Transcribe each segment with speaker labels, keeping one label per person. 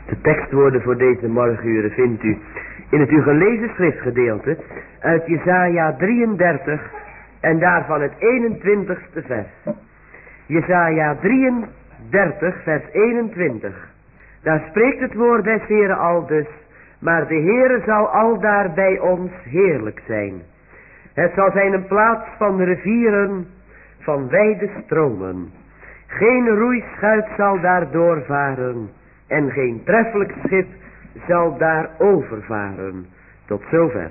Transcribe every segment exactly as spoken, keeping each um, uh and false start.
Speaker 1: De tekstwoorden voor deze morgenuren vindt u in het u gelezen schriftgedeelte uit Jesaja drieëndertig en daarvan het eenentwintigste vers. Jesaja drieëndertig vers eenentwintig. Daar spreekt het woord des Heeren aldus: maar de Heere zal aldaar bij ons heerlijk zijn. Het zal zijn een plaats van rivieren, van wijde stromen. Geen roeischuit zal daar doorvaren en geen treffelijk schip zal daar overvaren. Tot zover.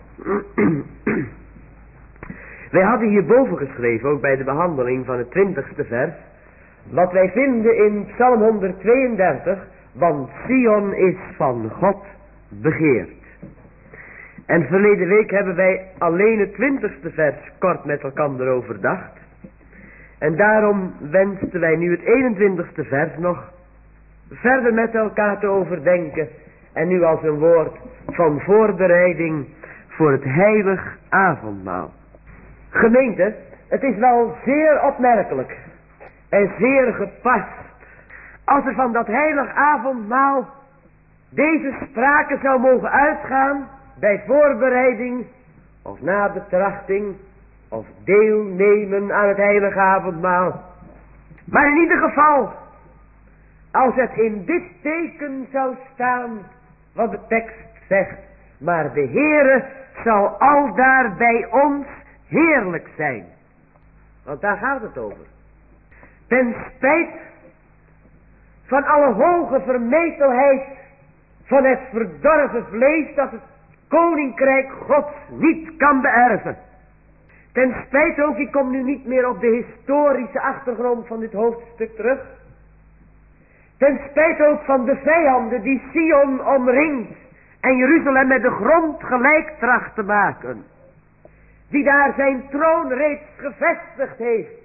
Speaker 1: Wij hadden hierboven geschreven, ook bij de behandeling van het twintigste vers, wat wij vinden in Psalm honderdtweeëndertig, want Sion is van God begeerd. En verleden week hebben wij alleen het twintigste vers kort met elkaar overdacht. En daarom wensten wij nu het eenentwintigste vers nog verder met elkaar te overdenken. En nu als een woord van voorbereiding voor het heilig avondmaal. Gemeente, het is wel zeer opmerkelijk en zeer gepast als er van dat heilig avondmaal deze sprake zou mogen uitgaan bij voorbereiding of nabetrachting of deelnemen aan het heilige avondmaal. Maar in ieder geval, als het in dit teken zou staan wat de tekst zegt, maar de Heere zal aldaar bij ons heerlijk zijn. Want daar gaat het over. Ten spijt van alle hoge vermetelheid van het verdorven vlees dat het koninkrijk Gods niet kan beërven. Ten spijt ook, ik kom nu niet meer op de historische achtergrond van dit hoofdstuk terug. Ten spijt ook van de vijanden die Sion omringt en Jeruzalem met de grond gelijk tracht te maken. Die daar zijn troon reeds gevestigd heeft.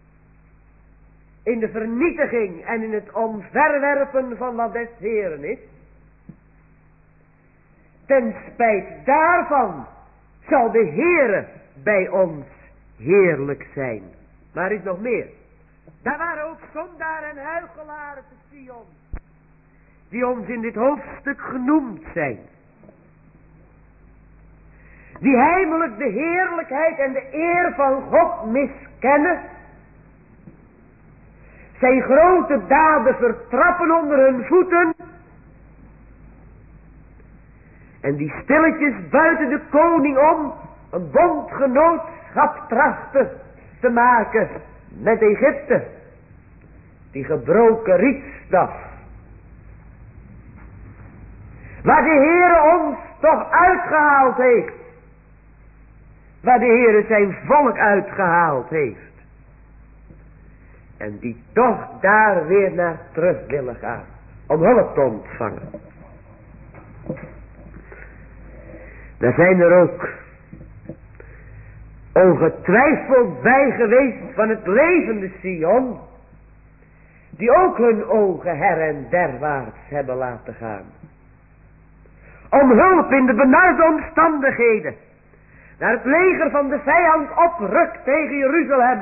Speaker 1: In de vernietiging en in het omverwerpen van wat des Heeren is. Ten spijt daarvan zal de Heere bij ons heerlijk zijn. Maar er is nog meer. Daar waren ook zondaar en huichelaren te Sion, die ons in dit hoofdstuk genoemd zijn. Die heimelijk de heerlijkheid en de eer van God miskennen. Zijn grote daden vertrappen onder hun voeten. En die stilletjes buiten de koning om een bondgenootschap trachten te maken met Egypte. Die gebroken rietstaf. Waar de Heere ons toch uitgehaald heeft. Waar de Heere zijn volk uitgehaald heeft. En die toch daar weer naar terug willen gaan. Om hulp te ontvangen. Daar zijn er ook ongetwijfeld bij geweest van het levende Sion. Die ook hun ogen her en derwaarts hebben laten gaan. Om hulp in de benarde omstandigheden. Naar het leger van de vijand oprukt tegen Jeruzalem.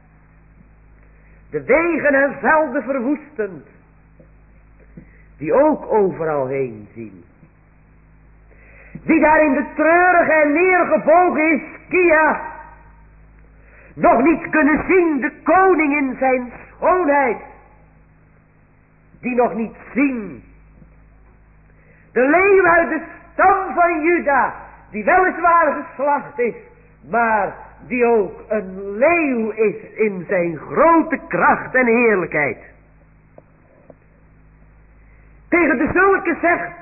Speaker 1: De wegen en velden verwoestend. Die ook overal heen zien. Die daar in de treurige en neergebogen Ischia nog niet kunnen zien de koning in zijn schoonheid. Die nog niet zien de leeuw uit de stam van Juda, die weliswaar geslacht is, maar die ook een leeuw is in zijn grote kracht en heerlijkheid. Tegen de zulke zegt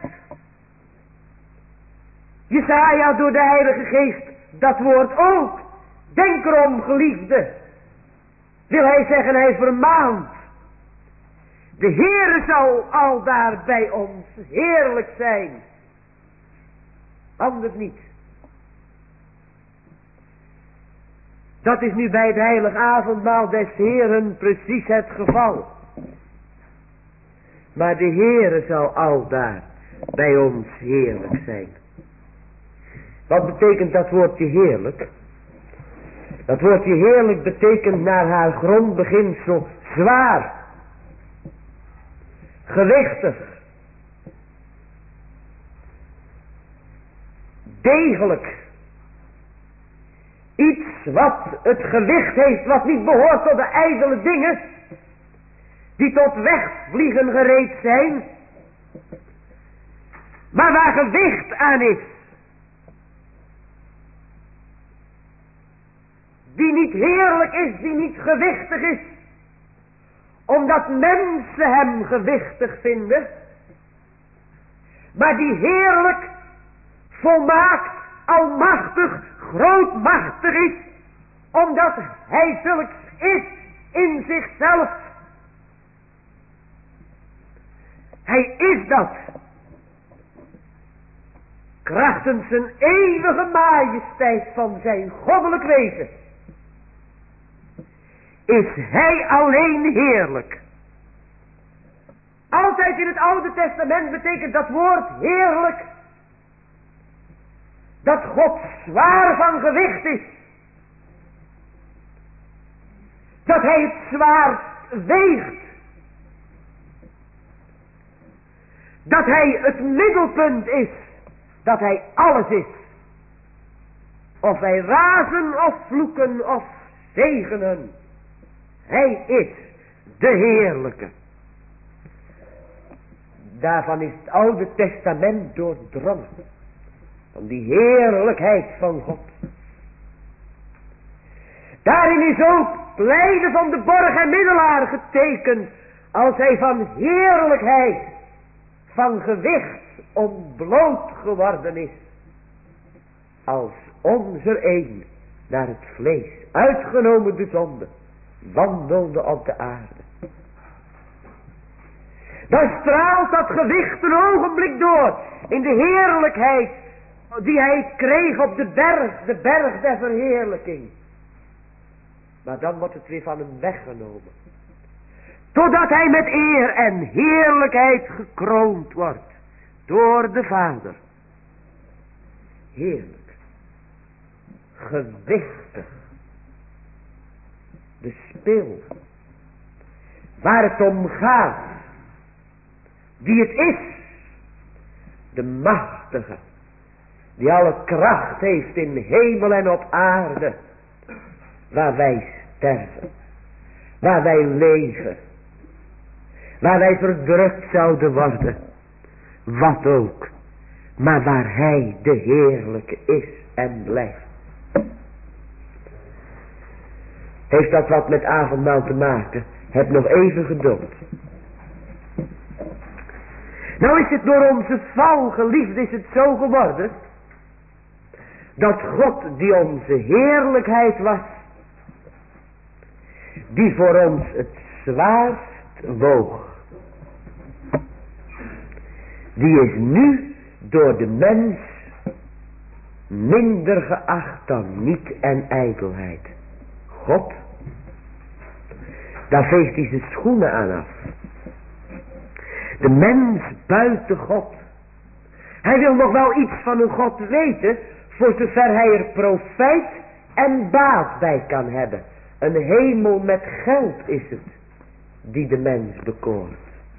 Speaker 1: Jesaja door de Heilige Geest dat woord ook. Denk erom, geliefde. Wil hij zeggen, hij vermaant. De Heere zal aldaar bij ons heerlijk zijn. Anders niet. Dat is nu bij het heilig avondmaal des Heeren precies het geval. Maar de Heere zal aldaar bij ons heerlijk zijn. Wat betekent dat woordje heerlijk? Dat woordje heerlijk betekent naar haar grondbeginsel zwaar, gewichtig, degelijk. Iets wat het gewicht heeft, wat niet behoort tot de ijdele dingen, die tot wegvliegen gereed zijn, maar waar gewicht aan is. Die niet heerlijk is, die niet gewichtig is, omdat mensen hem gewichtig vinden, maar die heerlijk, volmaakt, almachtig, grootmachtig is, omdat hij zulks is in zichzelf. Hij is dat. Krachtens zijn eeuwige majesteit van zijn goddelijk wezen is hij alleen heerlijk. Altijd in het Oude Testament betekent dat woord heerlijk dat God zwaar van gewicht is. Dat hij het zwaar weegt. Dat hij het middelpunt is. Dat hij alles is. Of wij razen of vloeken of zegenen. Hij is de heerlijke. Daarvan is het Oude Testament doordrongen. Van die heerlijkheid van God. Daarin is ook het lijden van de borg en middelaar getekend. Als hij van heerlijkheid, van gewicht ontbloot geworden is. Als onze een naar het vlees, uitgenomen de zonde, wandelde op de aarde. Dan straalt dat gewicht een ogenblik door in de heerlijkheid die hij kreeg op de berg, de berg der verheerlijking. Maar dan wordt het weer van hem weggenomen. Totdat hij met eer en heerlijkheid gekroond wordt door de Vader. Heerlijk. Gewichtig. De spil. Waar het om gaat. Die het is. De machtige. Die alle kracht heeft in hemel en op aarde. Waar wij sterven. Waar wij leven. Waar wij verdrukt zouden worden. Wat ook. Maar waar hij de heerlijke is en blijft. Heeft dat wat met avondmaal te maken? Heb nog even geduld. Nou is het door onze val, geliefd, is het zo geworden. Dat God die onze heerlijkheid was. Die voor ons het zwaarst woog. Die is nu door de mens minder geacht dan niet en ijdelheid. God, daar veegt hij zijn schoenen aan af. De mens buiten God. Hij wil nog wel iets van een God weten, voor zover hij er profijt en baat bij kan hebben. Een hemel met geld is het, die de mens bekoort.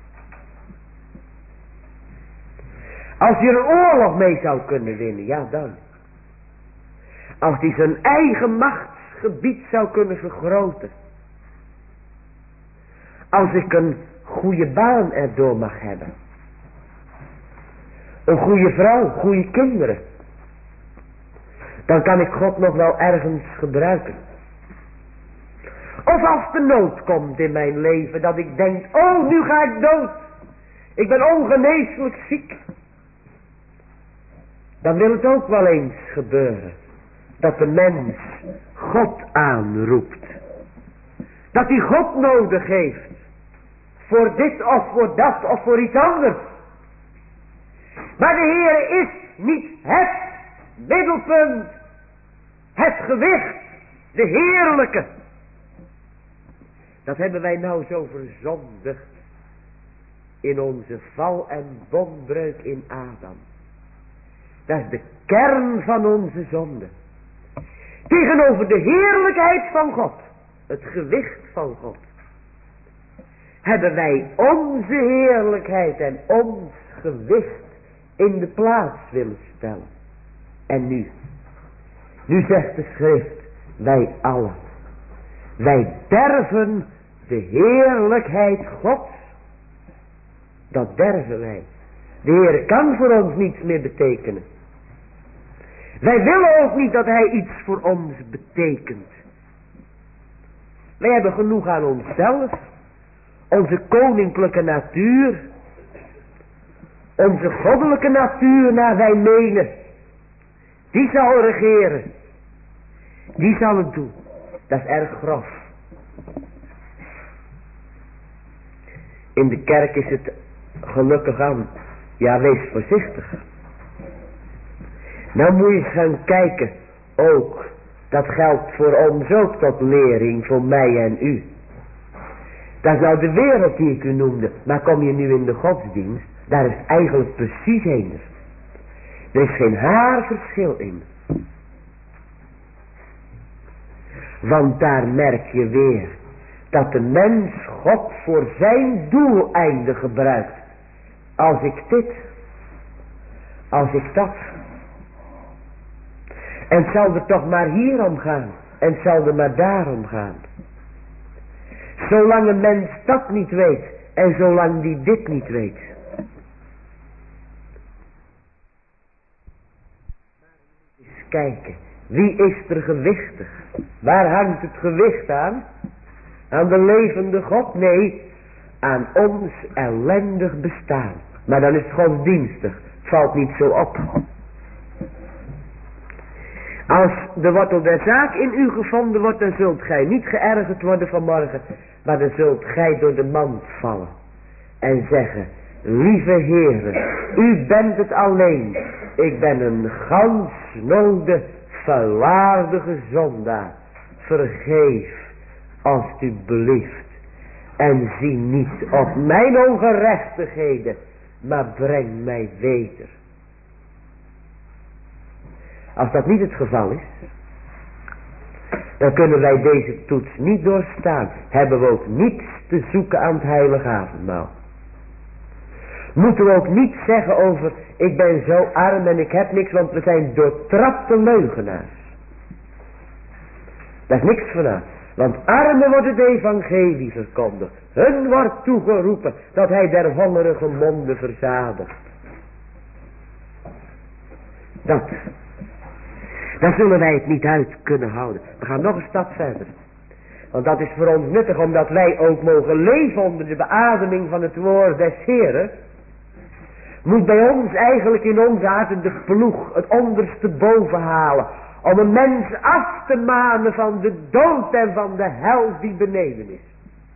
Speaker 1: Als hij een oorlog mee zou kunnen winnen, ja dan. Als hij zijn eigen machtsgebied zou kunnen vergroten. Als ik een goede baan erdoor mag hebben. Een goede vrouw, goede kinderen. Dan kan ik God nog wel ergens gebruiken. Of als de nood komt in mijn leven, dat ik denk, oh nu ga ik dood. Ik ben ongeneeslijk ziek. Dan wil het ook wel eens gebeuren. Dat de mens God aanroept. Dat hij God nodig heeft. Voor dit of voor dat of voor iets anders. Maar de Heer is niet het middelpunt. Het gewicht. De heerlijke. Dat hebben wij nou zo verzondigd. In onze val en bondbreuk in Adam. Dat is de kern van onze zonde. Tegenover de heerlijkheid van God. Het gewicht van God. Hebben wij onze heerlijkheid en ons gewicht in de plaats willen stellen. en nu. Nu zegt de schrift, wij allen. Wij derven de heerlijkheid Gods. Dat derven wij. De Heer kan voor ons niets meer betekenen. Wij willen ook niet dat Hij iets voor ons betekent. Wij hebben genoeg aan onszelf. Onze koninklijke natuur. Onze goddelijke natuur naar wij menen. Die zal regeren. Die zal het doen. Dat is erg grof. In de kerk is het gelukkig aan. Ja, wees voorzichtig. Nou moet je gaan kijken. Ook. Dat geldt voor ons ook tot lering. Voor mij en u. Dat is nou de wereld die ik u noemde. Maar kom je nu in de godsdienst. Daar is eigenlijk precies eender. Er is geen haar verschil in. Want daar merk je weer. Dat de mens God voor zijn doeleinde gebruikt. Als ik dit. Als ik dat. En het zal er toch maar hierom gaan. En het zal er maar daarom gaan. Zolang een mens dat niet weet. En zolang die dit niet weet. Eens kijken. Wie is er gewichtig? Waar hangt het gewicht aan? Aan de levende God? Nee. Aan ons ellendig bestaan. Maar dan is het godsdienstig. Het valt niet zo op. Als de wortel der zaak in u gevonden wordt, dan zult gij niet geërgerd worden vanmorgen. Maar dan zult gij door de mand vallen. En zeggen, lieve Heere, u bent het alleen. Ik ben een gans node, verwaardige zondaar. Vergeef, alstublieft. En zie niet op mijn ongerechtigheden, maar breng mij weder. Als dat niet het geval is, dan kunnen wij deze toets niet doorstaan. Hebben we ook niets te zoeken aan het heilige avondmaal. Moeten we ook niet zeggen over, ik ben zo arm en ik heb niks, want we zijn doortrapte leugenaars. Daar is niks vanaf. Want armen wordt het evangelie verkondigd. Hun wordt toegeroepen dat hij der hongerige monden verzadigt. Dat. Dan zullen wij het niet uit kunnen houden. We gaan nog een stap verder. Want dat is voor ons nuttig, omdat wij ook mogen leven onder de beademing van het woord des Heren. Moet bij ons eigenlijk in onze harten de ploeg het onderste boven halen. Om een mens af te manen van de dood en van de hel die beneden is.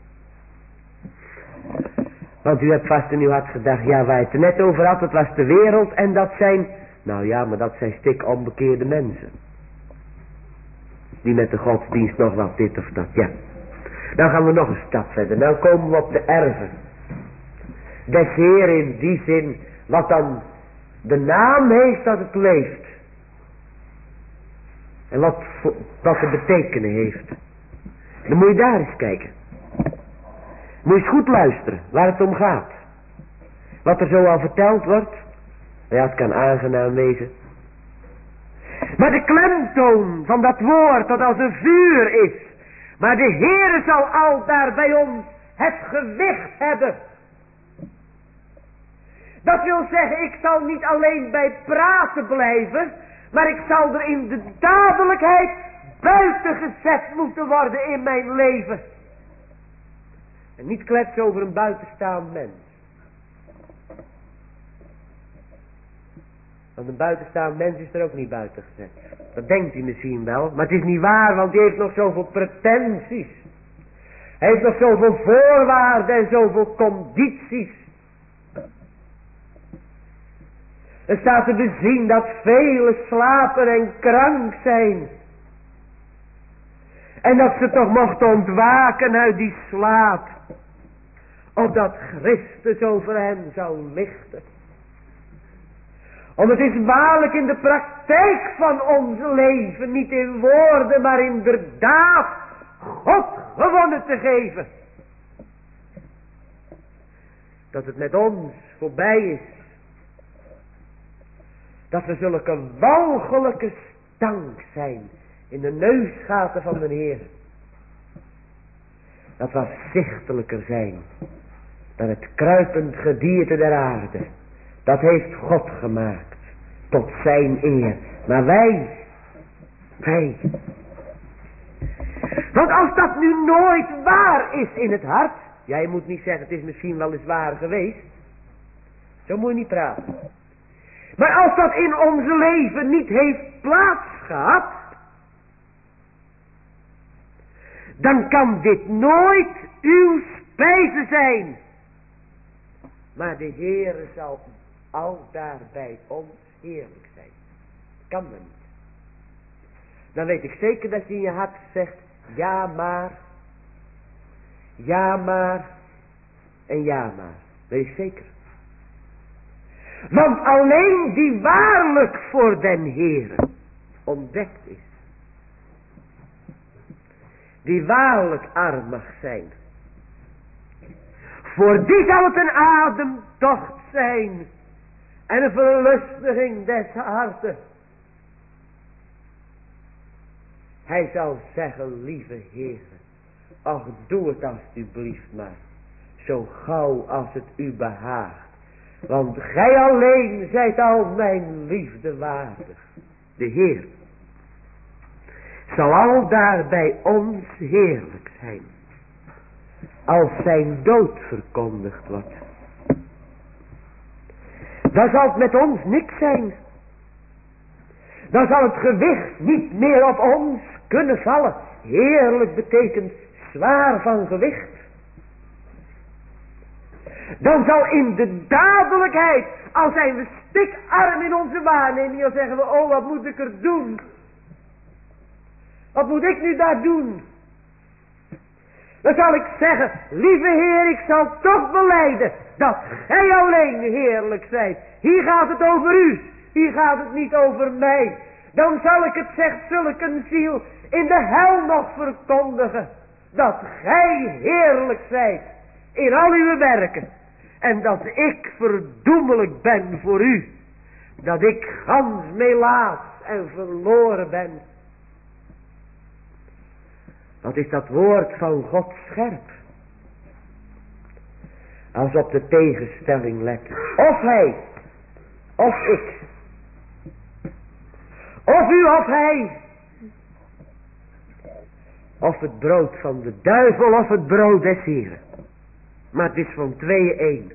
Speaker 1: Want u hebt vast in uw hart gedacht, ja, waar je het er net over had, dat was de wereld en dat zijn... Nou ja, maar dat zijn stik onbekeerde mensen. Die met de godsdienst nog wat dit of dat, ja. Dan gaan we nog een stap verder. Nou komen we op de erven. Des Heer in die zin, wat dan de naam heeft dat het leeft. En wat, wat het betekenen heeft. Dan moet je daar eens kijken. Moet je eens goed luisteren waar het om gaat. Wat er zo al verteld wordt. Ja, het kan aangenaam wezen. Maar de klemtoon van dat woord dat als een vuur is. Maar de Heere zal al daar bij ons het gewicht hebben. Dat wil zeggen, ik zal niet alleen bij praten blijven. Maar ik zal er in de dadelijkheid buiten gezet moeten worden in mijn leven. En niet kletsen over een buitenstaand mens. Want een buitenstaand mens is er ook niet buiten gezet. Dat denkt hij misschien wel. Maar het is niet waar, want hij heeft nog zoveel pretenties. Hij heeft nog zoveel voorwaarden en zoveel condities. Er staat te bezien dat velen slapen en krank zijn. En dat ze toch mochten ontwaken uit die slaap. Opdat Christus over hen zou lichten. Want het is waarlijk in de praktijk van ons leven, niet in woorden, maar inderdaad God gewonnen te geven. Dat het met ons voorbij is. dat er zulke walgelijke stank zijn in de neusgaten van de Heer. Dat we afzichtelijker zijn dan het kruipend gedierte der aarde. Dat heeft God gemaakt tot zijn eer. Maar wij, wij. Want als dat nu nooit waar is in het hart. Jij moet niet zeggen, het is misschien wel eens waar geweest. Zo moet je niet praten. Maar als dat in ons leven niet heeft plaats gehad. Dan kan dit nooit uw spijze zijn. Maar de Heere zal aldaar bij ons heerlijk zijn. Kan dat niet. Dan weet ik zeker dat je in je hart zegt. Ja maar. Ja maar. En ja maar. Weet ik zeker. Want alleen die waarlijk voor den Heere ontdekt is. Die waarlijk arm mag zijn. Voor die zal het een ademtocht zijn. En een verlustiging des harten. Hij zal zeggen, lieve Heere. Ach, doe het alstublieft maar. Zo gauw als het u behaagt. Want gij alleen zijt al mijn liefde waardig. De Heer zal al daar bij ons heerlijk zijn. Als zijn dood verkondigd wordt. Dan zal het met ons niks zijn. Dan zal het gewicht niet meer op ons kunnen vallen. Heerlijk betekent zwaar van gewicht. Dan zal in de dadelijkheid, al zijn we stikarm in onze waarneming, dan zeggen we, oh wat moet ik er doen? Wat moet ik nu daar doen? Dan zal ik zeggen, lieve Heer, ik zal toch belijden dat gij alleen heerlijk zijt. Hier gaat het over u, hier gaat het niet over mij. Dan zal ik het, zegt zulke ziel, in de hel nog verkondigen. Dat gij heerlijk zijt in al uw werken. En dat ik verdoemelijk ben voor u. Dat ik gans melaats en verloren ben. Wat is dat woord van God scherp. Als op de tegenstelling letten. Of hij. Of ik. Of u of hij. Of het brood van de duivel of het brood des Heren. Maar het is van tweeën één.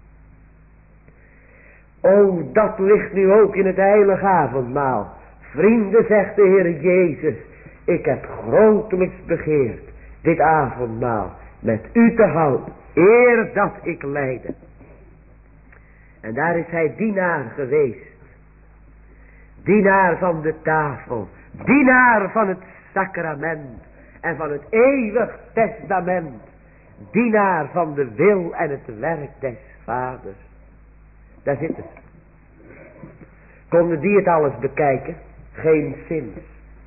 Speaker 1: O, dat ligt nu ook in het heilige avondmaal. Vrienden, zegt de Heer Jezus. Ik heb grotelijks begeerd dit avondmaal met u te houden. Eer dat ik lijde. En daar is hij dienaar geweest. Dienaar van de tafel. Dienaar van het sacrament. En van het eeuwig testament. Dienaar van de wil en het werk des vaders. Daar zit het. Konden die het alles bekijken? Geen zins.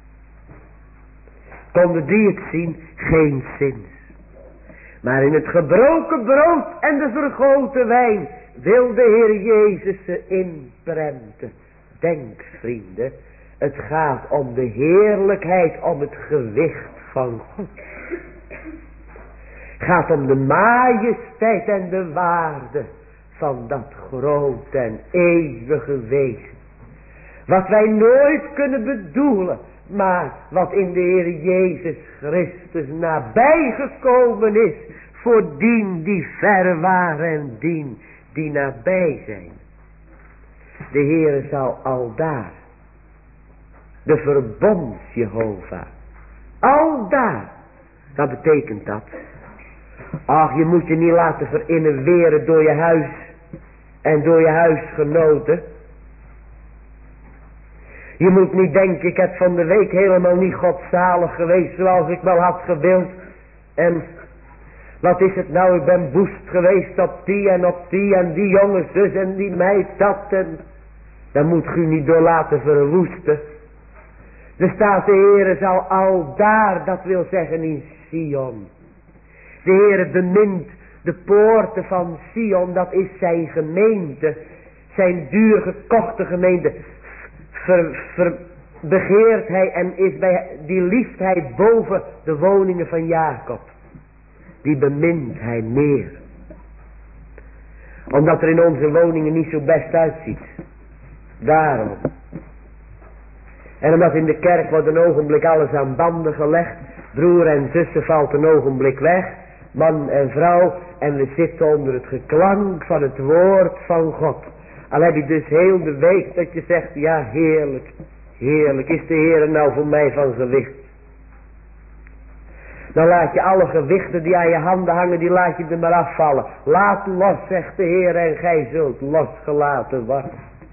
Speaker 1: Konden die het zien? Geen zins. Maar in het gebroken brood en de vergoten wijn wil de Heer Jezus ze inprenten. Denk, vrienden, het gaat om de heerlijkheid, om het gewicht van God. Het gaat om de majesteit en de waarde van dat grote en eeuwige wezen. Wat wij nooit kunnen bedoelen, maar wat in de Heer Jezus Christus nabijgekomen is, voor dien die ver waren en dien die nabij zijn. De Heer zal aldaar, de verbonds Jehovah, aldaar, wat betekent dat? Ach, je moet je niet laten verinnerweren door je huis en door je huisgenoten. Je moet niet denken, ik heb van de week helemaal niet godzalig geweest zoals ik wel had gewild. En wat is het nou, ik ben boest geweest op die en op die en die jonge zus en die meid dat. En daar moet u niet door laten verwoesten. Er staat, de Heere zal al daar, dat wil zeggen in Sion. De Heere bemint de poorten van Sion, dat is zijn gemeente. Zijn duur gekochte gemeente. ver, ver, begeert hij en is bij, die lieft hij boven de woningen van Jacob. Die bemint hij meer. Omdat er in onze woningen niet zo best uitziet. Daarom. En omdat in de kerk wordt een ogenblik alles aan banden gelegd. Broer en zussen valt een ogenblik weg. Man en vrouw. En we zitten onder het geklank van het woord van God. Al heb je dus heel de week dat je zegt, ja heerlijk, heerlijk, is de Heer nou voor mij van gewicht. Dan laat je alle gewichten die aan je handen hangen, die laat je er maar afvallen. Laat los, zegt de Heer, en gij zult losgelaten worden.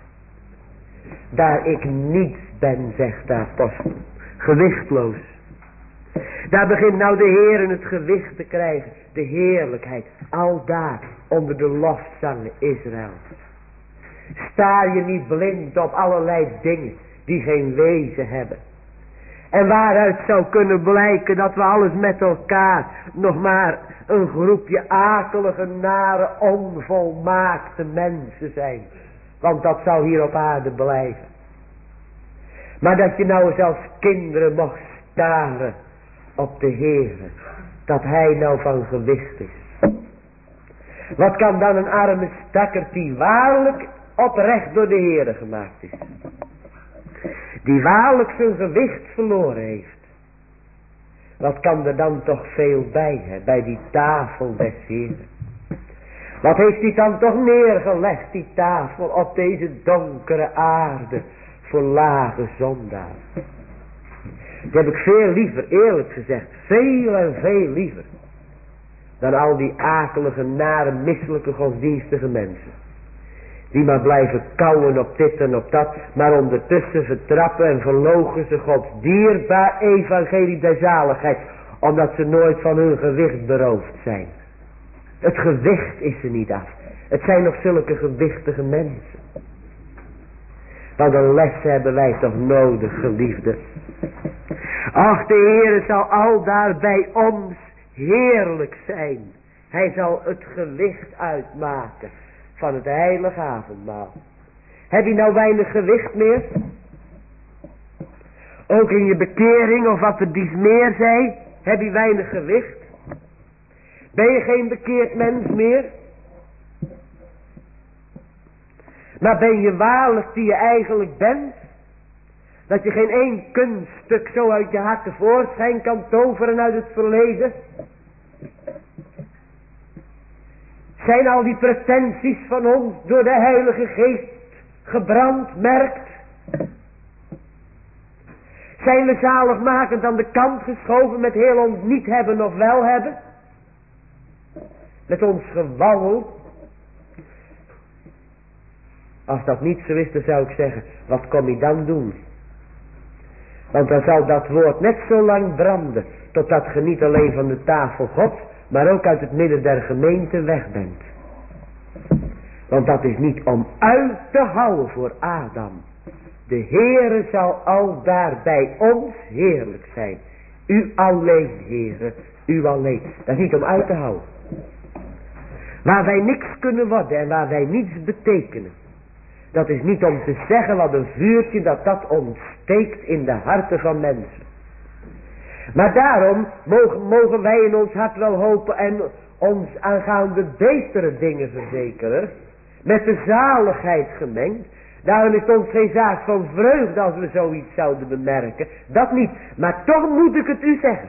Speaker 1: Daar ik niets ben, zegt de apostel, gewichtloos. Daar begint nou de Heer het gewicht te krijgen, de heerlijkheid, al daar onder de lofzangen Israël. Staar je niet blind op allerlei dingen die geen wezen hebben. En waaruit zou kunnen blijken dat we alles met elkaar nog maar een groepje akelige, nare, onvolmaakte mensen zijn. Want dat zou hier op aarde blijven. Maar dat je nou eens als kinderen mocht staren op de Heere. Dat hij nou van gewicht is. Wat kan dan een arme stakkerd die waarlijk oprecht door de Heere gemaakt is. Die waarlijk zijn gewicht verloren heeft. Wat kan er dan toch veel bij, hè, bij die tafel des Heeren. Wat heeft hij dan toch neergelegd, die tafel, op deze donkere aarde, voor lage zondaar. Dat heb ik veel liever, eerlijk gezegd, veel en veel liever, dan al die akelige, nare, misselijke, godsdienstige mensen. Die maar blijven kauwen op dit en op dat, maar ondertussen vertrappen en verloochenen ze Gods dierbaar evangelie der zaligheid, omdat ze nooit van hun gewicht beroofd zijn. Het gewicht is er niet af. Het zijn nog zulke gewichtige mensen. Want een les hebben wij toch nodig, geliefden. Ach, de Heere zal al daar bij ons heerlijk zijn. Hij zal het gewicht uitmaken van het heilige avondmaal. Heb je nou weinig gewicht meer? Ook in je bekering of wat er dies meer zij, heb je weinig gewicht? Ben je geen bekeerd mens meer? Maar ben je waarlijk die je eigenlijk bent? Dat je geen één kunststuk zo uit je hart tevoorschijn kan toveren uit het verleden? Zijn al die pretenties van ons door de Heilige Geest gebrand, merkt? Zijn we zaligmakend aan de kant geschoven met heel ons niet hebben of wel hebben? Met ons gewauwel? Als dat niet zo is, dan zou ik zeggen, wat kom je dan doen? Want dan zal dat woord net zo lang branden, totdat je niet alleen van de tafel Gods, maar ook uit het midden der gemeente weg bent. Want dat is niet om uit te houden voor Adam. De Heere zal al daar bij ons heerlijk zijn. U alleen, Heere, u alleen. Dat is niet om uit te houden. Waar wij niks kunnen worden en waar wij niets betekenen. Dat is niet om te zeggen wat een vuurtje dat dat ontsteekt in de harten van mensen. Maar daarom mogen, mogen wij in ons hart wel hopen en ons aangaande betere dingen verzekeren. Met de zaligheid gemengd. Daarom is het ons geen zaak van vreugde als we zoiets zouden bemerken. Dat niet. Maar toch moet ik het u zeggen.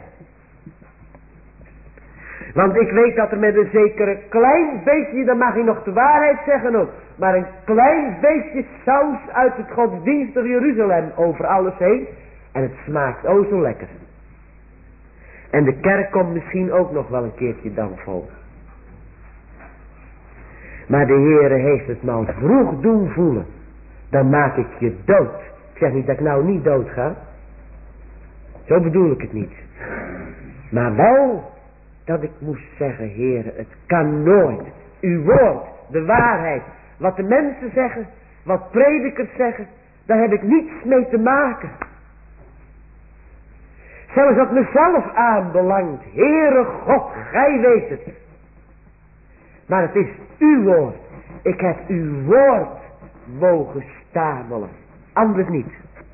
Speaker 1: Want ik weet dat er met een zekere klein beetje, dan mag je nog de waarheid zeggen ook. Maar een klein beetje saus uit het godsdienstige Jeruzalem over alles heen. En het smaakt o zo lekker. En de kerk komt misschien ook nog wel een keertje dan vol. Maar de Heere heeft het nou vroeg doen voelen. Dan maak ik je dood. Ik zeg niet dat ik nou niet dood ga. Zo bedoel ik het niet. Maar wel dat ik moest zeggen, Heere, het kan nooit. Uw woord, de waarheid. Wat de mensen zeggen, wat predikers zeggen, daar heb ik niets mee te maken. Zelfs wat mezelf aanbelangt, Heere God, gij weet het. Maar het is uw woord. Ik heb uw woord mogen stamelen. Anders niet.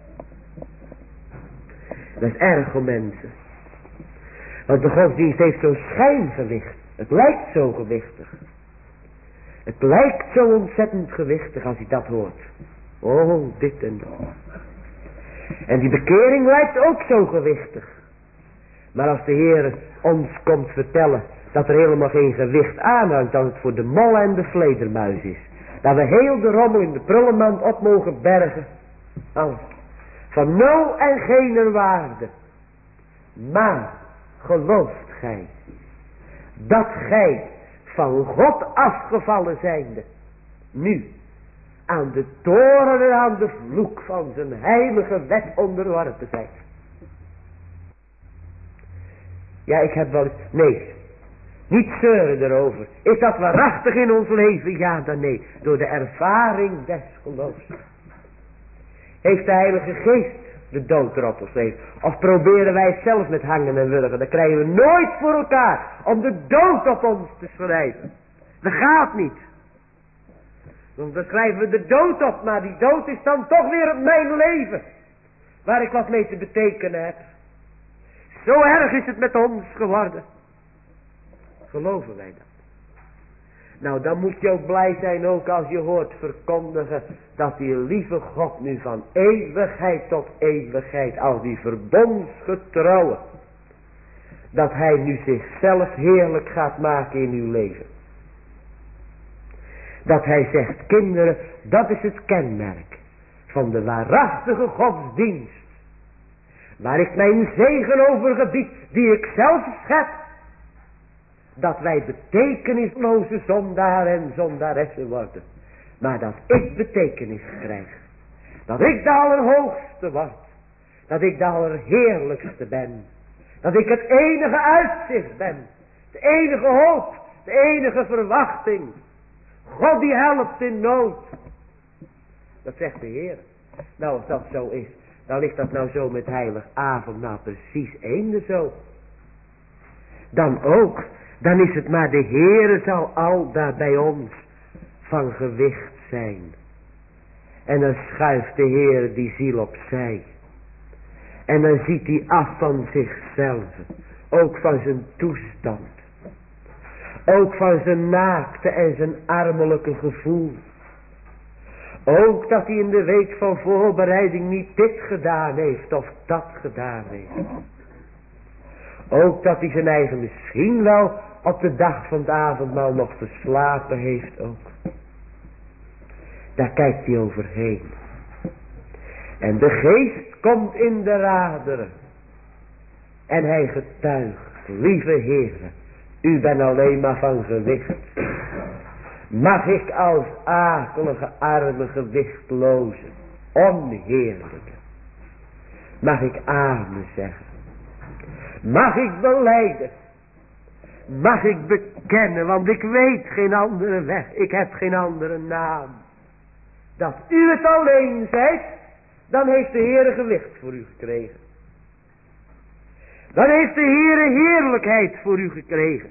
Speaker 1: Dat is erg voor mensen. Want de godsdienst heeft zo'n schijngewicht. Het lijkt zo gewichtig. Het lijkt zo ontzettend gewichtig als je dat hoort. Oh, dit en dat. En die bekering lijkt ook zo gewichtig. Maar als de Heer ons komt vertellen dat er helemaal geen gewicht aanhangt, dat het voor de mol en de vledermuis is. Dat we heel de rommel in de prullenmand op mogen bergen. Alles. Van nul en geen waarde. Maar gelooft gij dat gij van God afgevallen zijnde nu aan de toren en aan de vloek van zijn heilige wet onderworpen zijt? Ja, ik heb wel... Nee, niet zeuren erover. Is dat waarachtig in ons leven? Ja, dan nee. Door de ervaring des geloofs. Heeft de Heilige Geest de dood erop geschreven? Of proberen wij het zelf met hangen en wurgen? Dan krijgen we nooit voor elkaar om de dood op ons te schrijven. Dat gaat niet. Want dan schrijven we de dood op, maar die dood is dan toch weer op mijn leven. Waar ik wat mee te betekenen heb. Zo erg is het met ons geworden. Geloven wij dat? Nou, dan moet je ook blij zijn ook als je hoort verkondigen dat die lieve God nu van eeuwigheid tot eeuwigheid, als die verbondsgetrouwe, dat hij nu zichzelf heerlijk gaat maken in uw leven. Dat hij zegt, kinderen, dat is het kenmerk van de waarachtige godsdienst. Waar ik mijn zegen over gebied, die ik zelf schep. Dat wij betekenisloze zondaren en zondaressen worden. Maar dat ik betekenis krijg. Dat ik de allerhoogste word. Dat ik de allerheerlijkste ben. Dat ik het enige uitzicht ben. De enige hoop. De enige verwachting. God die helpt in nood. Dat zegt de Heer. Nou, als dat zo is, dan ligt dat nou zo met heilig avond, nou precies eende zo. Dan ook, dan is het maar de Heere zal al daar bij ons van gewicht zijn. En dan schuift de Heer die ziel opzij. En dan ziet hij af van zichzelf, ook van zijn toestand. Ook van zijn naakte en zijn armelijke gevoel. Ook dat hij in de week van voorbereiding niet dit gedaan heeft of dat gedaan heeft. Ook dat hij zijn eigen misschien wel op de dag van het avondmaal nog verslapen heeft ook. Daar kijkt hij overheen. En de geest komt in de raderen. En hij getuigt, lieve Heere, u bent alleen maar van gewicht. Mag ik als akelige, arme, gewichtloze, onheerlijke, mag ik amen zeggen. Mag ik belijden. Mag ik bekennen, want ik weet geen andere weg. Ik heb geen andere naam. Dat u het alleen zijt, dan heeft de Heere gewicht voor u gekregen. Dan heeft de Heere heerlijkheid voor u gekregen.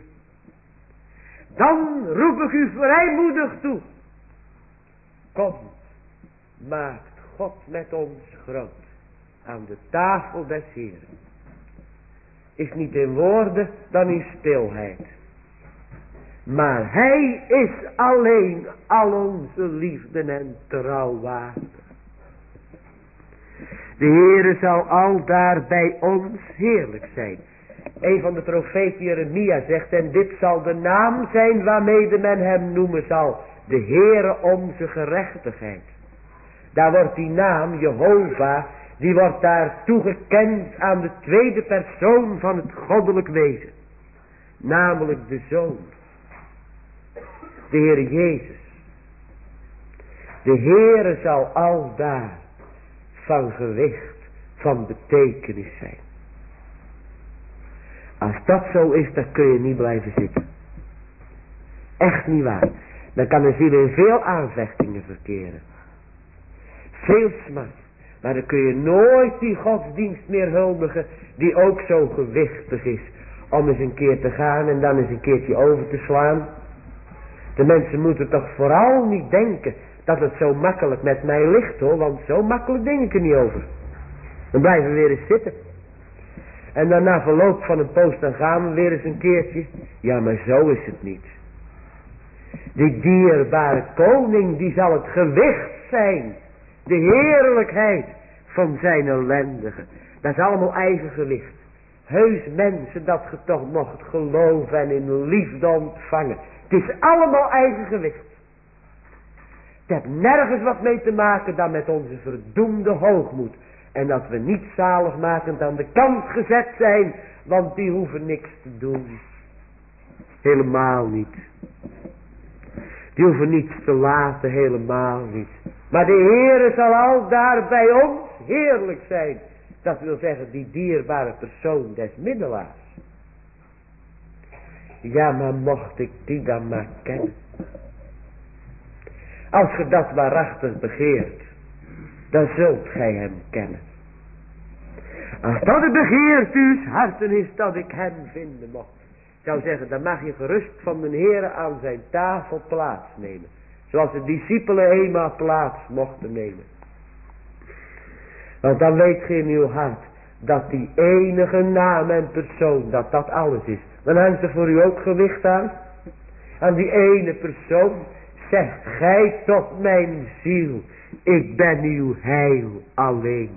Speaker 1: Dan roep ik u vrijmoedig toe. Kom, maakt God met ons groot aan de tafel des Heeren. Is niet in woorden, dan in stilheid. Maar hij is alleen al onze liefde en trouw waard. De Heere zal al daar bij ons heerlijk zijn. Een van de profeten Jeremia zegt, en dit zal de naam zijn waarmee men hem noemen zal. De Heere onze gerechtigheid. Daar wordt die naam, Jehovah, die wordt daar toegekend aan de tweede persoon van het goddelijk wezen. Namelijk de Zoon. De Heer Jezus. De Heere zal al daar van gewicht, van betekenis zijn. Als dat zo is, dan kun je niet blijven zitten. Echt niet waar. Dan kan een ziel in veel aanvechtingen verkeren. Veel smart. Maar dan kun je nooit die godsdienst meer huldigen die ook zo gewichtig is. Om eens een keer te gaan en dan eens een keertje over te slaan. De mensen moeten toch vooral niet denken dat het zo makkelijk met mij ligt hoor, want zo makkelijk denk ik er niet over. Dan blijven we weer eens zitten. En dan na verloop van een poos dan gaan we weer eens een keertje. Ja, maar zo is het niet. Die dierbare koning, die zal het gewicht zijn. De heerlijkheid van zijn ellendige. Dat is allemaal eigen gewicht. Heus mensen dat je toch mocht geloven en in liefde ontvangen. Het is allemaal eigen gewicht. Het heeft nergens wat mee te maken dan met onze verdoemde hoogmoed. En dat we niet zaligmakend aan de kant gezet zijn. Want die hoeven niks te doen. Helemaal niet. Die hoeven niets te laten, helemaal niet. Maar de Heere zal al daar bij ons heerlijk zijn. Dat wil zeggen die dierbare persoon des middelaars. Ja, maar mocht ik die dan maar kennen. Als ge dat waarachtig begeert, dan zult gij hem kennen. Als dat het begeert uws harten is dat ik hem vinden mocht. Ik zou zeggen, dan mag je gerust van de Heere aan zijn tafel plaatsnemen. Zoals de discipelen eenmaal plaats mochten nemen. Want dan weet je in uw hart dat die enige naam en persoon, dat dat alles is. Dan hangt er voor u ook gewicht aan. Aan die ene persoon zegt gij tot mijn ziel, ik ben uw heil alleen.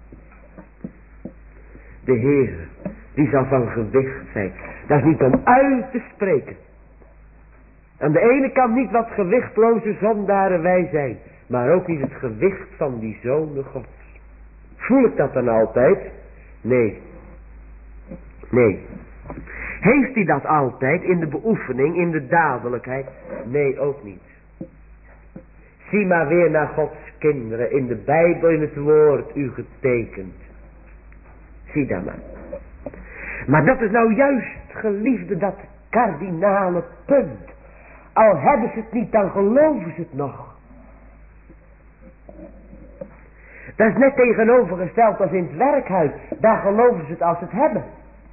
Speaker 1: De Heer, die zal van gewicht zijn. Dat is niet om uit te spreken. Aan de ene kant niet wat gewichtloze zondaren wij zijn. Maar ook niet het gewicht van die zonen Gods. Voel ik dat dan altijd? Nee. Nee. Heeft hij dat altijd in de beoefening, in de dadelijkheid? Nee, ook niet. Zie maar weer naar Gods kinderen, in de Bijbel, in het woord, u getekend. Zie dat maar. Maar dat is nou juist, geliefde, dat kardinale punt. Al hebben ze het niet, dan geloven ze het nog. Dat is net tegenovergesteld als in het werkhuis. Daar geloven ze het als ze het hebben.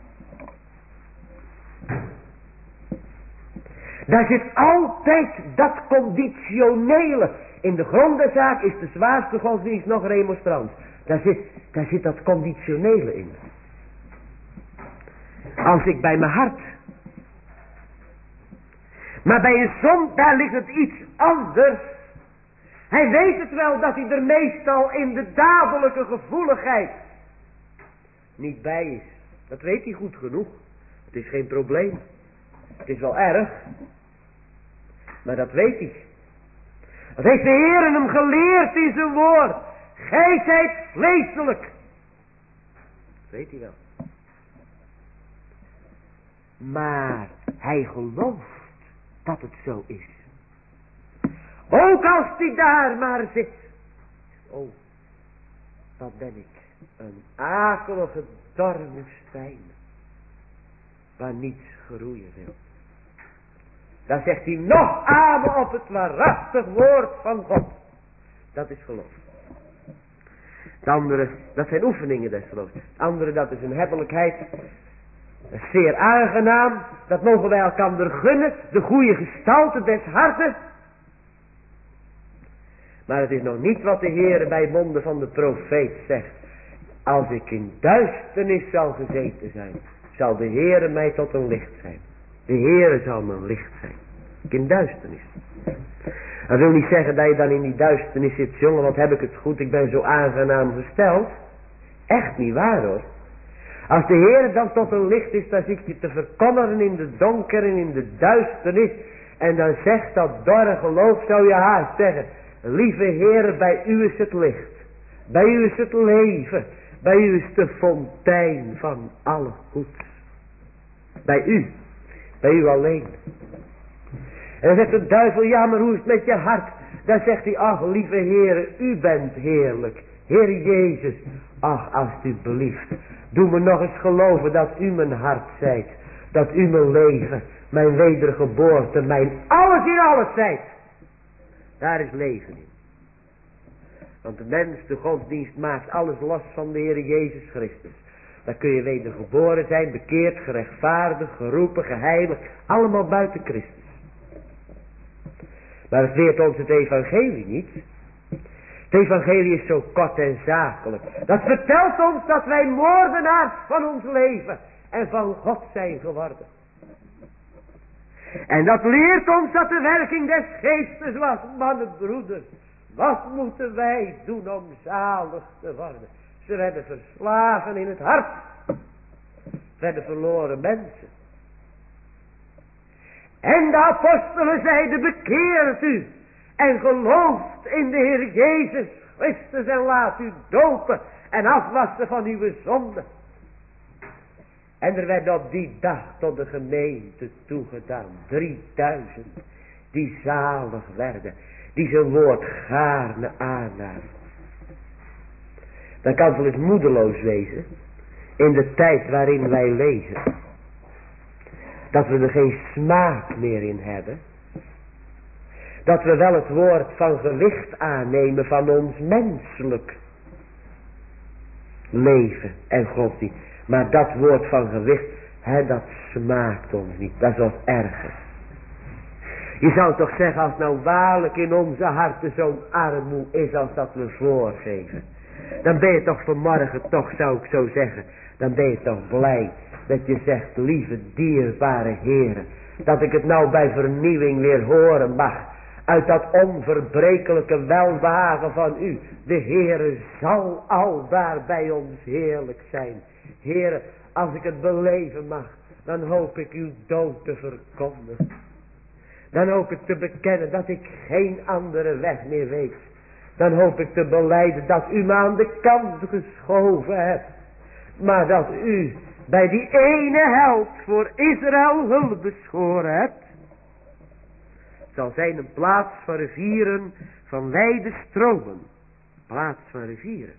Speaker 1: Daar zit altijd dat conditionele. In de grond der zaak is de zwaarste godsdienst nog remonstrant. Daar zit, daar zit dat conditionele in. Als ik bij mijn hart. Maar bij een zon, daar ligt het iets anders. Hij weet het wel dat hij er meestal in de dadelijke gevoeligheid niet bij is. Dat weet hij goed genoeg. Het is geen probleem. Het is wel erg. Maar dat weet hij. Dat heeft de Heer hem geleerd in zijn woord. Gij zijt vleeselijk. Dat weet hij wel. Maar hij gelooft dat het zo is. Ook als hij daar maar zit. Oh, wat ben ik. Een akelige dormensteen. Waar niets groeien wil. Dan zegt hij nog amen op het waarachtig woord van God. Dat is geloof. Het andere, dat zijn oefeningen des geloofs. Het andere, dat is een hebbelijkheid. Dat is zeer aangenaam. Dat mogen wij elkaar gunnen. De goede gestalte des harten. Maar het is nog niet wat de Heer bij monden van de profeet zegt. Als ik in duisternis zal gezeten zijn, zal de Heer mij tot een licht zijn. De Heer zal mijn licht zijn. Ik in duisternis. Dat wil niet zeggen dat je dan in die duisternis zit. Jongen, wat heb ik het goed. Ik ben zo aangenaam gesteld. Echt niet waar hoor. Als de Heer dan tot een licht is, dan zit je te verkommeren in de donker en in de duisternis. En dan zegt dat dorre geloof, zou je haast zeggen. Lieve Heer, bij u is het licht. Bij u is het leven. Bij u is de fontein van alle goed. Bij u. Bij u alleen. En dan zegt de duivel, ja maar hoe is het met je hart? Dan zegt hij, ach lieve Heer, u bent heerlijk. Heer Jezus, ach alsjeblieft. Doe me nog eens geloven dat u mijn hart zijt. Dat u mijn leven, mijn wedergeboorte, mijn alles in alles zijt. Daar is leven in. Want de mens, de godsdienst, maakt alles los van de Heer Jezus Christus. Dan kun je wedergeboren zijn, bekeerd, gerechtvaardigd, geroepen, geheiligd. Allemaal buiten Christus. Maar het leert ons het evangelie niet. Het evangelie is zo kort en zakelijk. Dat vertelt ons dat wij moordenaars van ons leven en van God zijn geworden. En dat leert ons dat de werking des geestes was. Mannen, broeders, wat moeten wij doen om zalig te worden? Ze werden verslagen in het hart. Ze werden verloren mensen. En de apostelen zeiden, bekeert u en gelooft in de Heer Jezus Christus en laat u dopen en afwassen van uw zonden. En er werd op die dag tot de gemeente toegedaan drieduizend die zalig werden, die zijn woord gaarne aannamen. Dan kan het wel eens moedeloos wezen in de tijd waarin wij lezen, dat we er geen smaak meer in hebben. Dat we wel het woord van gewicht aannemen van ons menselijk leven en godsdienst. Maar dat woord van gewicht, hè, dat smaakt ons niet. Dat is wat erger. Je zou toch zeggen, als nou waarlijk in onze harten zo'n armoe is als dat we voorgeven. Dan ben je toch vanmorgen, toch zou ik zo zeggen, dan ben je toch blij dat je zegt, lieve dierbare Heere, dat ik het nou bij vernieuwing weer horen mag. Uit dat onverbrekelijke welbehagen van u. De Heere zal al daar bij ons heerlijk zijn. Heere, als ik het beleven mag, dan hoop ik uw dood te verkondigen. Dan hoop ik te bekennen dat ik geen andere weg meer weet. Dan hoop ik te belijden dat u me aan de kant geschoven hebt. Maar dat u bij die ene held voor Israël hulp beschoren hebt. Het zal zijn een plaats van rivieren van wijde stromen. Plaats van rivieren.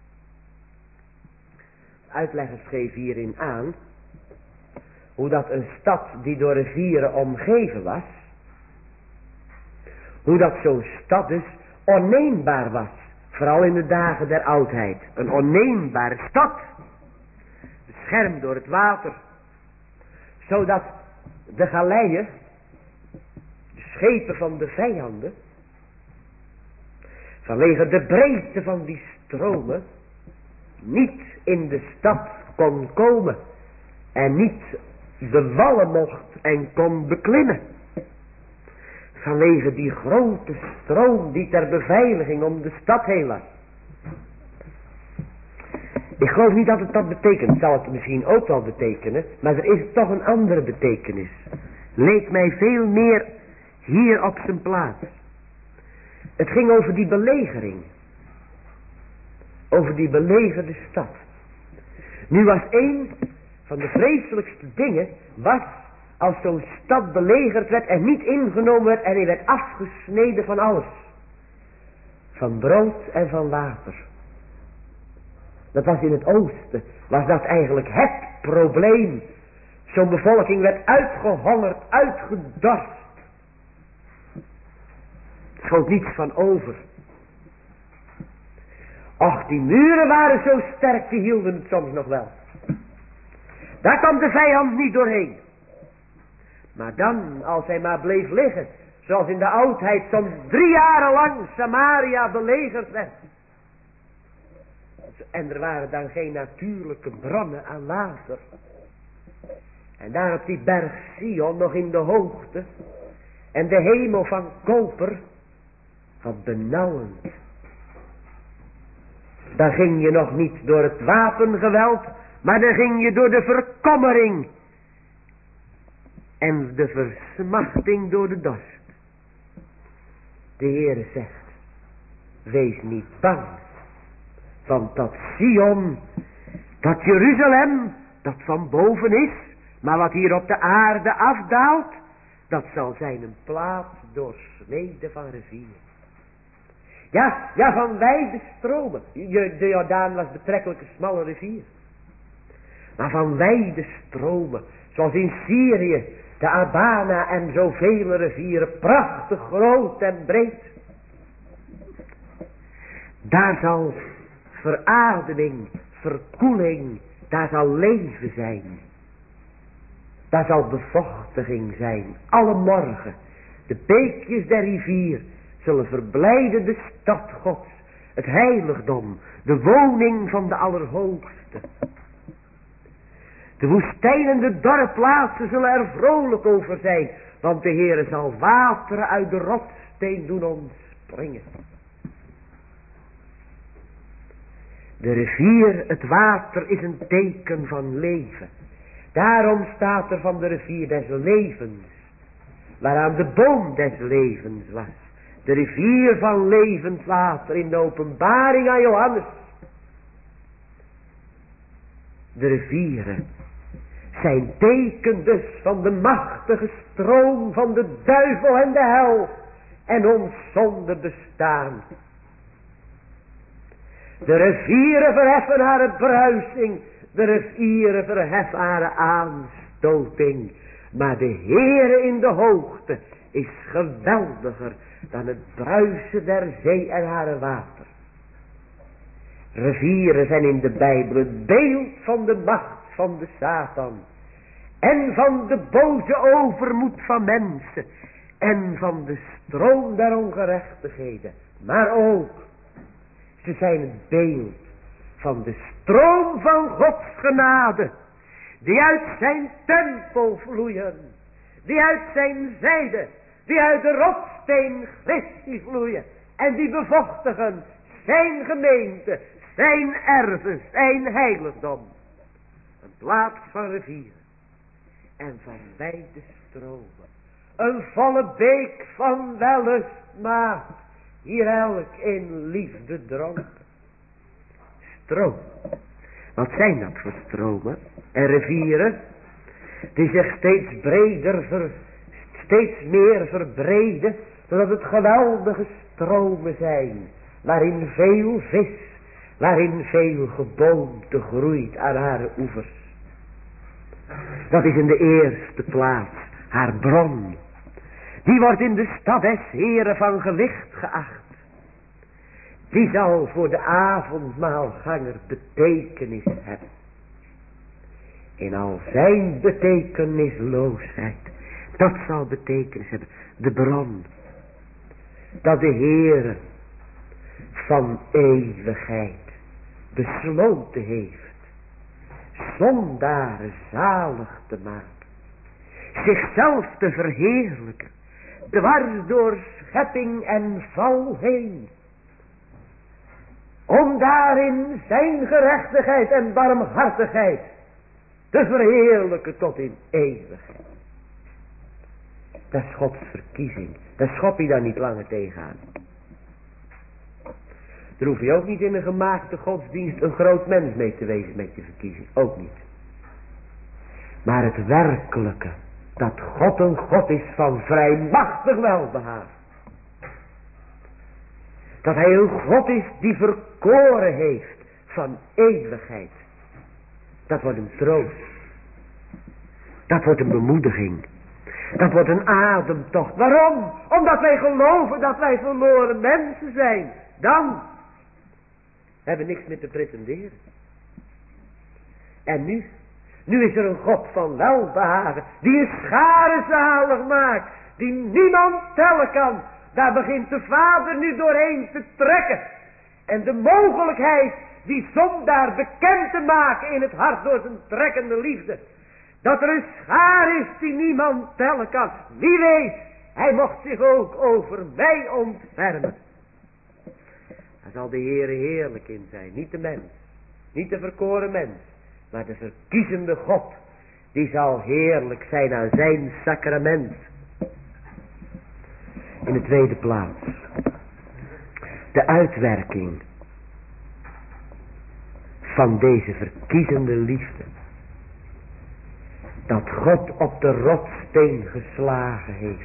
Speaker 1: Uitleggers geven hierin aan hoe dat een stad die door rivieren omgeven was, hoe dat zo'n stad dus onneembaar was, vooral in de dagen der oudheid. Een onneembare stad, beschermd door het water, zodat de galeien, de schepen van de vijanden, vanwege de breedte van die stromen, niet in de stad kon komen en niet de wallen mocht en kon beklimmen. Vanwege die grote stroom die ter beveiliging om de stad heen was. Ik geloof niet dat het dat betekent, zal het misschien ook wel betekenen, maar er is toch een andere betekenis. Leek mij veel meer hier op zijn plaats. Het ging over die belegering. Over die belegerde stad. Nu was een van de vreselijkste dingen, was als zo'n stad belegerd werd en niet ingenomen werd en hij werd afgesneden van alles. Van brood en van water. Dat was in het oosten, was dat eigenlijk het probleem. Zo'n bevolking werd uitgehongerd, uitgedorst. Er schoot niets van over. Och, die muren waren zo sterk, die hielden het soms nog wel. Daar kwam de vijand niet doorheen. Maar dan, als hij maar bleef liggen, zoals in de oudheid soms drie jaren lang Samaria belegerd werd. En er waren dan geen natuurlijke bronnen aan water. En daar op die berg Sion nog in de hoogte. En de hemel van koper. Wat benauwend. Daar ging je nog niet door het wapengeweld, maar dan ging je door de verkommering. En de versmachting door de dorst. De Heere zegt, wees niet bang. Want dat Sion, dat Jeruzalem, dat van boven is, maar wat hier op de aarde afdaalt, dat zal zijn een plaats doorsneden van rivieren. Ja, ja, van wijde stromen. De Jordaan was betrekkelijk een smalle rivier. Maar van wijde stromen, zoals in Syrië, de Abana en zoveel rivieren, prachtig groot en breed. Daar zal verademing, verkoeling, daar zal leven zijn. Daar zal bevochtiging zijn, alle morgen. De beekjes der rivier zullen verblijden de stad Gods, het heiligdom, de woning van de Allerhoogste. De woestijnen, de dorre plaatsen zullen er vrolijk over zijn, want de Heere zal wateren uit de rotssteen doen ontspringen. De rivier, het water, is een teken van leven. Daarom staat er van de rivier des levens, waaraan de boom des levens was. De rivier van levenswater in de openbaring aan Johannes. De rivieren zijn teken dus van de machtige stroom van de duivel en de hel en ons zonder bestaan. De rivieren verheffen haar bruising, de rivieren verheffen haar aanstoting, maar de Heere in de hoogte is geweldiger dan het bruisen der zee en haar water. Rivieren zijn in de Bijbel het beeld van de macht van de Satan en van de boze overmoed van mensen en van de stroom der ongerechtigheden, maar ook ze zijn het beeld van de stroom van Gods genade, die uit zijn tempel vloeien, die uit zijn zijde, die uit de rotsteen Christi vloeien en die bevochtigen zijn gemeente, zijn erven, zijn heiligdom. Een plaats van rivieren en van wijde stromen, een volle beek van wellust maakt, hier elk in liefde dronken. Stroom, wat zijn dat voor stromen en rivieren, die zich steeds breder, ver, steeds meer verbreden, zodat het geweldige stromen zijn, waarin veel vis, waarin veel geboomte groeit aan haar oevers. Dat is in de eerste plaats haar bron. Die wordt in de stad des Heren van gewicht geacht. Die zal voor de avondmaalganger betekenis hebben. In al zijn betekenisloosheid. Dat zal betekenis hebben. De bron. Dat de Heere van eeuwigheid besloten heeft zondaren zalig te maken. Zichzelf te verheerlijken. Dwars door schepping en val heen. Om daarin zijn gerechtigheid en barmhartigheid te verheerlijken tot in eeuwigheid. Dat is Gods verkiezing. Daar schop je dan niet langer tegenaan. Daar hoef je ook niet in een gemaakte godsdienst een groot mens mee te wezen met je verkiezing. Ook niet. Maar het werkelijke, dat God een God is van vrijmachtig welbehagen. Dat hij een God is die verkoren heeft van eeuwigheid. Dat wordt een troost. Dat wordt een bemoediging. Dat wordt een ademtocht. Waarom? Omdat wij geloven dat wij verloren mensen zijn. Dan hebben we niks meer te pretenderen. En nu? Nu is er een God van welbehagen. Die een schare zalig maakt. Die niemand tellen kan. Daar begint de Vader nu doorheen te trekken. En de mogelijkheid die zondaar bekend te maken in het hart door zijn trekkende liefde. Dat er een schaar is die niemand tellen kan. Wie weet, hij mocht zich ook over mij ontfermen. Daar zal de Heere heerlijk in zijn. Niet de mens. Niet de verkoren mens. Maar de verkiezende God. Die zal heerlijk zijn aan zijn sacrament. In de tweede plaats. De uitwerking. Van deze verkiezende liefde. Dat God op de rotsteen geslagen heeft.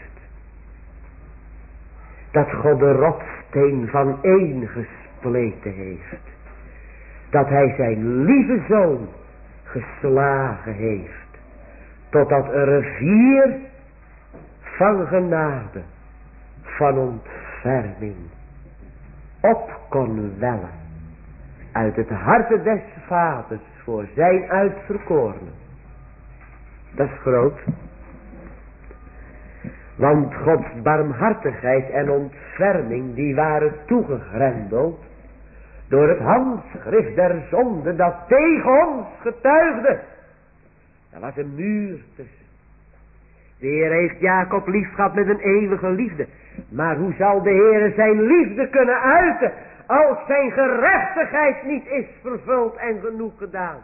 Speaker 1: Dat God de rotsteen van één gespleten heeft. Dat hij zijn lieve zoon geslagen heeft. Totdat een rivier van genade, van ontferming, op kon wellen. Uit het harte des vaders voor zijn uitverkorenen. Dat is groot. Want Gods barmhartigheid en ontferming, die waren toegegrendeld door het handschrift der zonde dat tegen ons getuigde. Er was een muur tussen. De Heer heeft Jacob lief gehad met een eeuwige liefde. Maar hoe zal de Heer zijn liefde kunnen uiten als zijn gerechtigheid niet is vervuld en genoeg gedaan?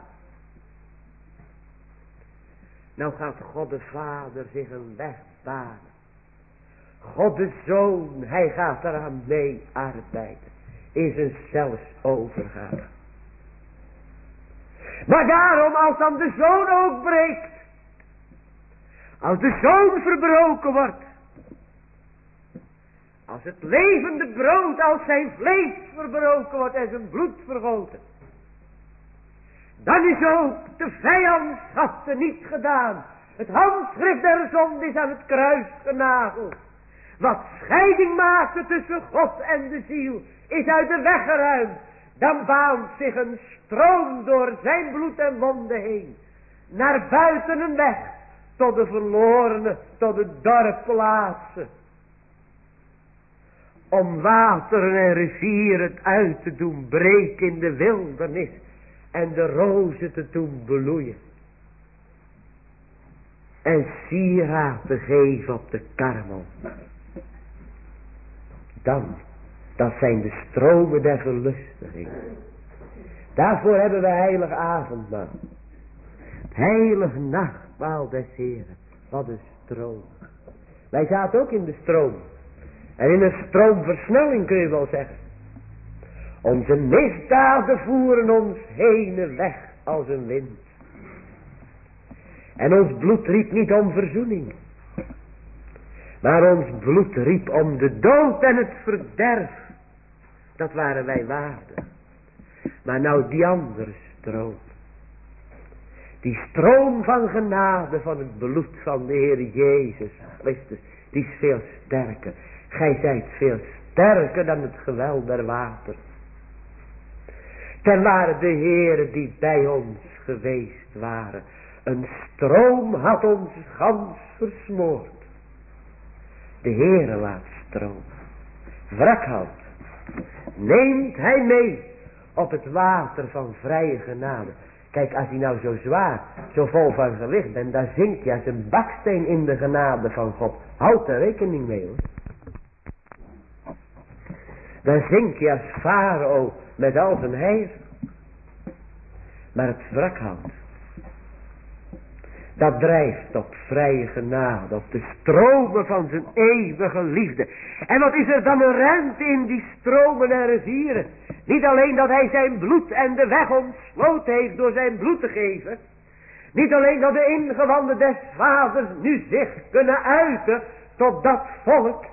Speaker 1: Nou gaat God de Vader zich een weg banen. God de Zoon, hij gaat eraan mee arbeiden. In zijn zelfs overgave. Maar daarom, als dan de Zoon ook breekt. Als de Zoon verbroken wordt. Als het levende brood, als zijn vlees verbroken wordt en zijn bloed vergoten. Dan is ook de vijandschap niet gedaan. Het handschrift der zonde is aan het kruis genageld. Wat scheiding maakte tussen God en de ziel is uit de weg geruimd. Dan baant zich een stroom door zijn bloed en wonden heen. Naar buiten een weg. Tot de verlorene, tot de dorpplaatsen. Om wateren en rivieren uit te doen breken in de wildernis. En de rozen te doen bloeien. En sieraad te geven op de karmel. Dan, dat zijn de stromen der verlustiging. Daarvoor hebben we heilig avondmaal. Het heilige nachtmaal des Heren. Wat een stroom. Wij zaten ook in de stroom. En in een stroomversnelling kun je wel zeggen. Onze misdaden voeren ons heen en weg als een wind. En ons bloed riep niet om verzoening. Maar ons bloed riep om de dood en het verderf. Dat waren wij waardig. Maar nou die andere stroom. Die stroom van genade van het bloed van de Heer Jezus Christus. Die is veel sterker. Gij zijt veel sterker dan het geweld der water. Ten ware de Heere die bij ons geweest waren. Een stroom had ons gans versmoord. De Heere laat stromen. Wrakhand. Neemt hij mee op het water van vrije genade. Kijk, als hij nou zo zwaar, zo vol van gewicht bent, dan zink je als een baksteen in de genade van God. Houd er rekening mee hoor. Dan zink je als farao met al zijn heer. Maar het wrakhand, dat drijft op vrije genade, op de stromen van zijn eeuwige liefde. En wat is er dan een ruimte in die stromen en rivieren? Niet alleen dat hij zijn bloed en de weg ontsloten heeft door zijn bloed te geven. Niet alleen dat de ingewanden des vaders nu zich kunnen uiten tot dat volk.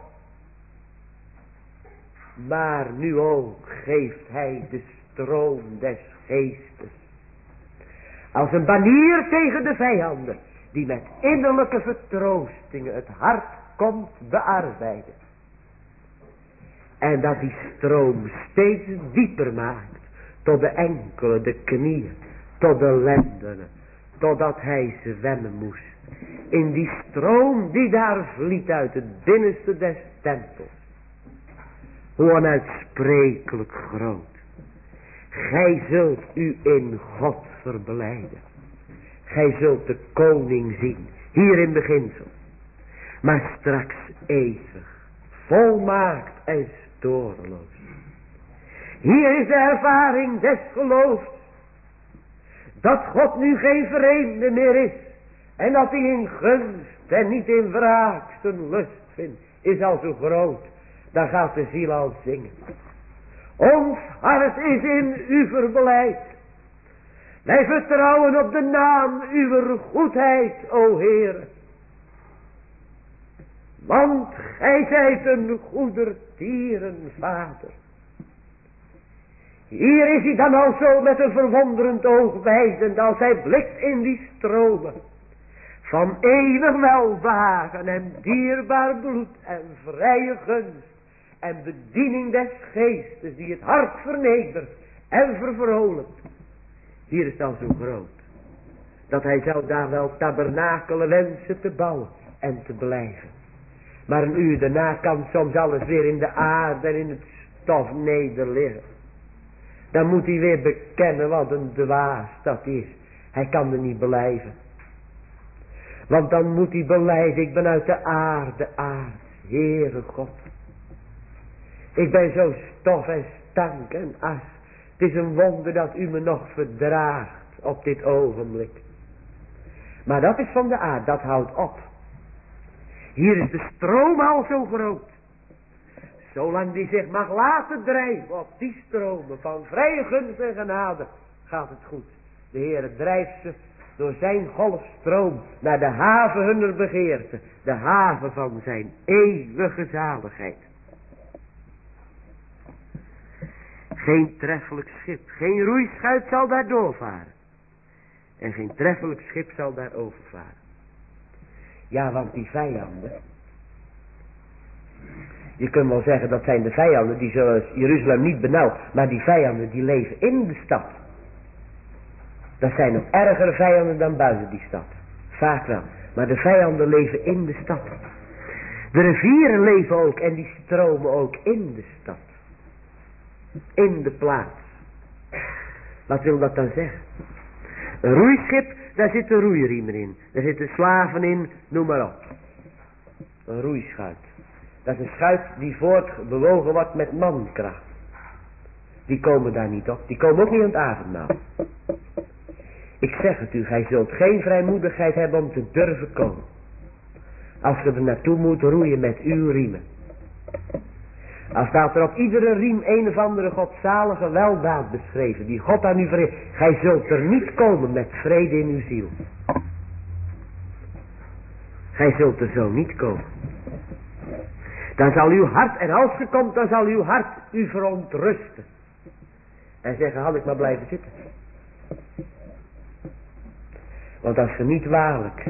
Speaker 1: Maar nu ook geeft hij de stroom des geestes. Als een banier tegen de vijanden. Die met innerlijke vertroostingen het hart komt bearbeiden. En dat die stroom steeds dieper maakt. Tot de enkelen, de knieën. Tot de lendenen. Totdat hij zwemmen moest. In die stroom die daar vliet uit het binnenste des tempels. Hoe onuitsprekelijk groot. Gij zult u in God verblijden. Gij zult de koning zien. Hier in beginsel. Maar straks eeuwig. Volmaakt en storeloos. Hier is de ervaring des geloofs. Dat God nu geen vreemde meer is. En dat hij in gunst en niet in wraak zijn lust vindt. Is al zo groot. Dan gaat de ziel al zingen. Ons hart is in u verblijd. Wij vertrouwen op de naam uw goedheid, o Heer. Want gij zijt een goedertieren vader. Hier is hij dan al zo met een verwonderend oog wijzend als hij blikt in die stromen. Van eeuwig welbehagen en dierbaar bloed en vrije gunst. En bediening des geestes die het hart vernedert en vervrolijkt. Hier is het al zo groot. Dat hij zou daar wel tabernakelen wensen te bouwen en te blijven. Maar een uur daarna kan soms alles weer in de aarde en in het stof nederliggen. Dan moet hij weer bekennen wat een dwaas dat is. Hij kan er niet blijven. Want dan moet hij belijden, ik ben uit de aarde aard, Heere God. Ik ben zo stof en stank en as. Het is een wonder dat u me nog verdraagt op dit ogenblik. Maar dat is van de aarde, dat houdt op. Hier is de stroom al zo groot. Zolang die zich mag laten drijven op die stromen van vrije gunst en genade, gaat het goed. De Heer drijft ze door zijn golfstroom naar de haven hunner begeerte. De haven van zijn eeuwige zaligheid. Geen treffelijk schip, geen roeischuit zal daar doorvaren. En geen treffelijk schip zal daar overvaren. Ja, want die vijanden. Je kunt wel zeggen dat zijn de vijanden, die zullen Jeruzalem niet benauwen. Maar die vijanden die leven in de stad. Dat zijn nog ergere vijanden dan buiten die stad. Vaak wel. Maar de vijanden leven in de stad. De rivieren leven ook en die stromen ook in de stad. In de plaats. Wat wil dat dan zeggen? Een roeischip, daar zitten roeiriemen in. Daar zitten slaven in, noem maar op. Een roeischuit. Dat is een schuit die voortbewogen wordt met mankracht. Die komen daar niet op. Die komen ook niet aan het avondmaal. Ik zeg het u, gij zult geen vrijmoedigheid hebben om te durven komen. Als je er naartoe moet roeien met uw riemen. Als staat er op iedere riem een of andere godzalige weldaad beschreven. Die God aan u verheert. Gij zult er niet komen met vrede in uw ziel. Gij zult er zo niet komen. Dan zal uw hart, en als ge komt, dan zal uw hart u verontrusten. En zeggen, had ik maar blijven zitten. Want als je niet waarlijk,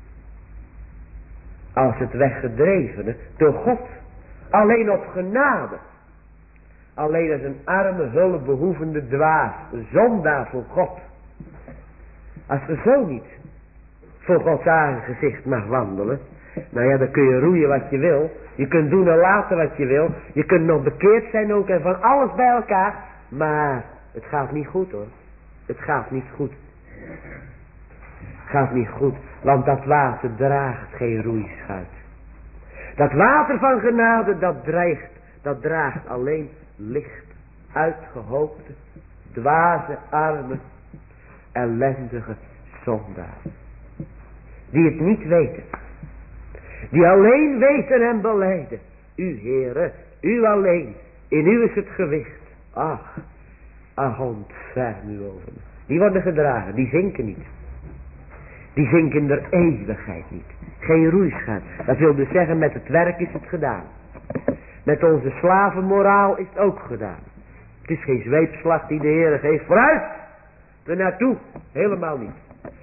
Speaker 1: als het weggedrevene, door God, alleen op genade, alleen als een arme, hulpbehoevende dwaas, een zondaar voor God. Als je zo niet voor Gods aangezicht mag wandelen, nou ja, dan kun je roeien wat je wil. Je kunt doen en laten wat je wil. Je kunt nog bekeerd zijn ook en van alles bij elkaar. Maar het gaat niet goed hoor. Het gaat niet goed. Het gaat niet goed. Want dat water draagt geen roeischuit. Dat water van genade dat dreigt. Dat draagt alleen licht. Uitgehoopte, dwaze, arme, ellendige zondaren. Die het niet weten. Die alleen weten en belijden. U Heere, u alleen. In u is het gewicht. Ach, ach ontferm u over me. Die worden gedragen, die zinken niet. Die zinken in der eeuwigheid niet. Geen roeischuit. Dat wil dus zeggen, met het werk is het gedaan. Met onze slavenmoraal is het ook gedaan. Het is geen zweepslag die de Heere geeft. Vooruit! Er naartoe. Helemaal niet.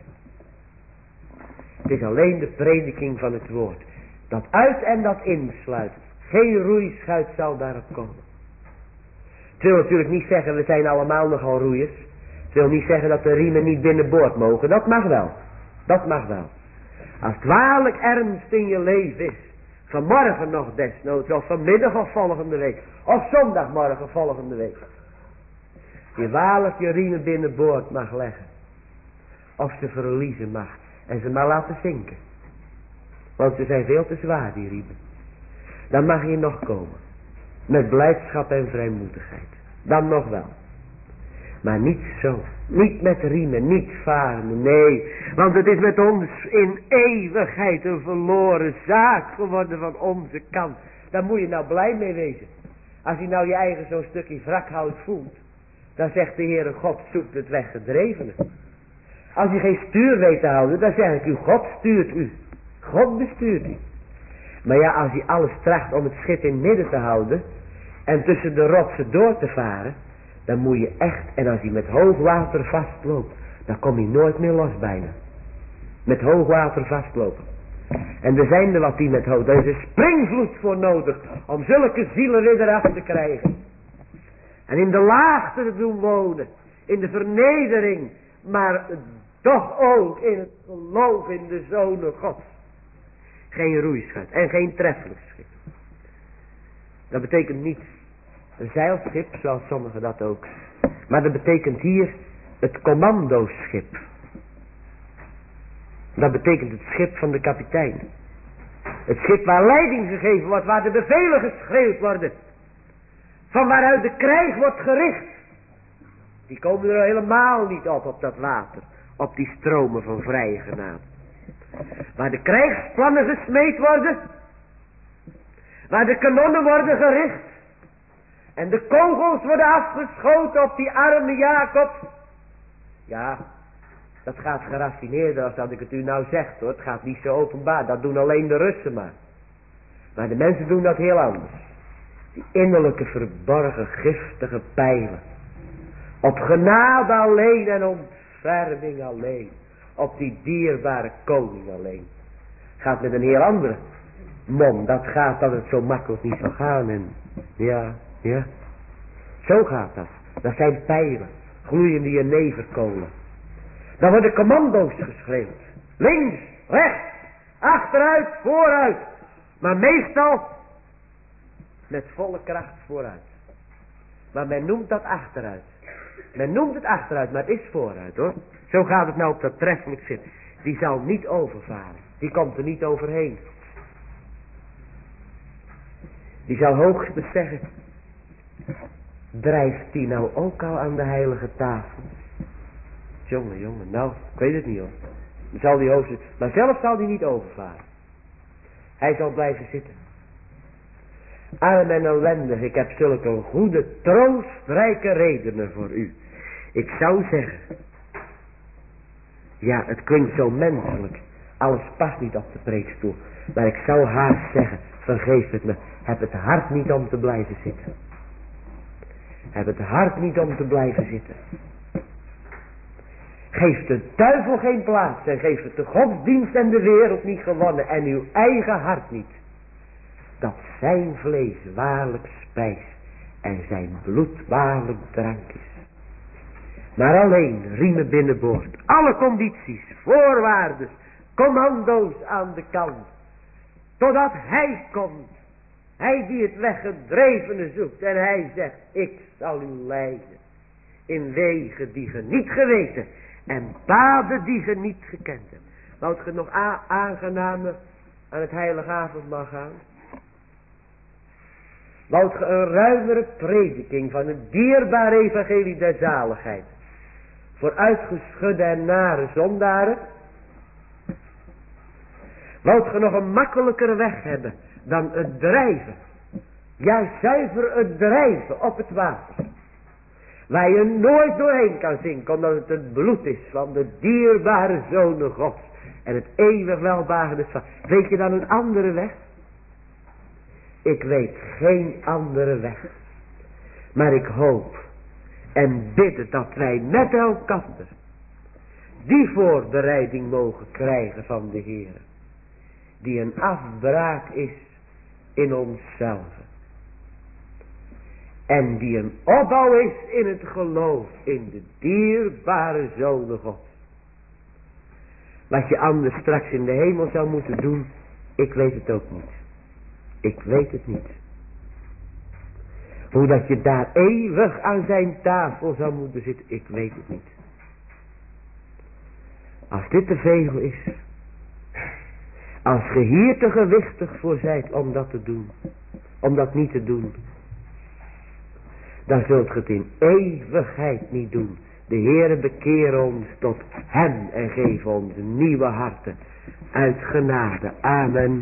Speaker 1: Het is alleen de prediking van het woord. Dat uit en dat insluit. Geen roeischuit zal daarop komen. Het wil natuurlijk niet zeggen, we zijn allemaal nogal roeiers. Het wil niet zeggen dat de riemen niet binnenboord mogen. Dat mag wel. Dat mag wel. Als het waarlijk ernst in je leven is. Vanmorgen nog desnoods. Of vanmiddag of volgende week. Of zondagmorgen volgende week. Je waarlijk je riemen binnenboord mag leggen. Of ze verliezen mag. En ze maar laten zinken. Want ze zijn veel te zwaar die riemen. Dan mag je nog komen. Met blijdschap en vrijmoedigheid. Dan nog wel. Maar niet zo. Niet met riemen. Niet varen. Nee. Want het is met ons in eeuwigheid een verloren zaak geworden van onze kant. Daar moet je nou blij mee wezen. Als je nou je eigen zo'n stukje wrakhout voelt. Dan zegt de Heere God zoekt het weggedrevene. Als je geen stuur weet te houden. Dan zeg ik u God stuurt u. God bestuurt u. Maar ja, als je alles tracht om het schip in het midden te houden. En tussen de rotsen door te varen. Dan moet je echt, en als je met hoogwater vastloopt. Dan kom je nooit meer los bijna. Met hoogwater vastlopen. En er zijn er wat die met hoog. Daar is een springvloed voor nodig. Om zulke zielen weer eraf te krijgen. En in de laagte te doen wonen. In de vernedering. Maar toch ook in het geloof in de Zonen Gods. geen roeischut en geen treffelijk schip. Dat betekent niet een zeilschip, zoals sommigen dat ook. Maar dat betekent hier het commandoschip. Dat betekent het schip van de kapitein. Het schip waar leiding gegeven wordt, waar de bevelen geschreeuwd worden. Van waaruit de krijg wordt gericht. Die komen er helemaal niet op, op dat water. Op die stromen van vrije genade. Waar de krijgsplannen gesmeed worden. Waar de kanonnen worden gericht. En de kogels worden afgeschoten op die arme Jacob. Ja, dat gaat geraffineerder als dat ik het u nou zeg hoor. Het gaat niet zo openbaar. Dat doen alleen de Russen maar. Maar de mensen doen dat heel anders. Die innerlijke verborgen giftige pijlen. Op genade alleen en ontferming alleen. Op die dierbare koning alleen. Gaat met een heel andere mond. Dat gaat dat het zo makkelijk niet zal gaan. En ja, ja. Zo gaat dat. Dat zijn pijlen. Gloeiende jeneverkolen. Dan worden commando's geschreeuwd. Links, rechts, achteruit, vooruit. Maar meestal met volle kracht vooruit. Maar men noemt dat achteruit. Men noemt het achteruit, maar het is vooruit hoor. Zo gaat het nou op dat treffelijk schip. Die zal niet overvaren. Die komt er niet overheen. Die zal hoogstens zeggen. Drijft die nou ook al aan de heilige tafel? Jongen, jongen, nou, ik weet het niet hoor. Dan zal die hoogstens, maar zelf zal die niet overvaren. Hij zal blijven zitten. Arm en ellendig, ik heb zulke goede, troostrijke redenen voor u. Ik zou zeggen. Ja, het klinkt zo menselijk. Alles past niet op de preekstoel. Maar ik zou haast zeggen, vergeef het me. Heb het hart niet om te blijven zitten. Heb het hart niet om te blijven zitten. Geef de duivel geen plaats. En geef het de godsdienst en de wereld niet gewonnen. En uw eigen hart niet. Dat zijn vlees waarlijk spijs. En zijn bloed waarlijk drank is. Maar alleen riemen binnenboord. Alle condities, voorwaarden, commando's aan de kant. Totdat hij komt. Hij die het weggedrevene zoekt. En hij zegt, ik zal u leiden. In wegen die ge niet geweten. En paden die ge niet gekend hebt. Woudt ge nog a- aangenamer aan het heilige avondmaal gaan? Woudt ge een ruimere prediking van het dierbare evangelie der zaligheid. Voor uitgeschudde en nare zondaren? Woudt ge nog een makkelijkere weg hebben dan het drijven. Ja, zuiver het drijven op het water. Waar je nooit doorheen kan zinken, omdat het het bloed is van de dierbare zonen Gods. En het eeuwig welbagende van. Weet je dan een andere weg? Ik weet geen andere weg. Maar ik hoop en bid dat wij met elkaar die voorbereiding mogen krijgen van de Heer. Die een afbraak is in onszelf. En die een opbouw is in het geloof in de dierbare zonen Gods. Wat je anders straks in de hemel zou moeten doen, ik weet het ook niet. Ik weet het niet. Hoe dat je daar eeuwig aan zijn tafel zou moeten zitten, ik weet het niet. Als dit te veel is, als je hier te gewichtig voor zijt om dat te doen, om dat niet te doen, dan zult je het in eeuwigheid niet doen. De Heere bekeer ons tot hem en geef ons nieuwe harten uit genade. Amen.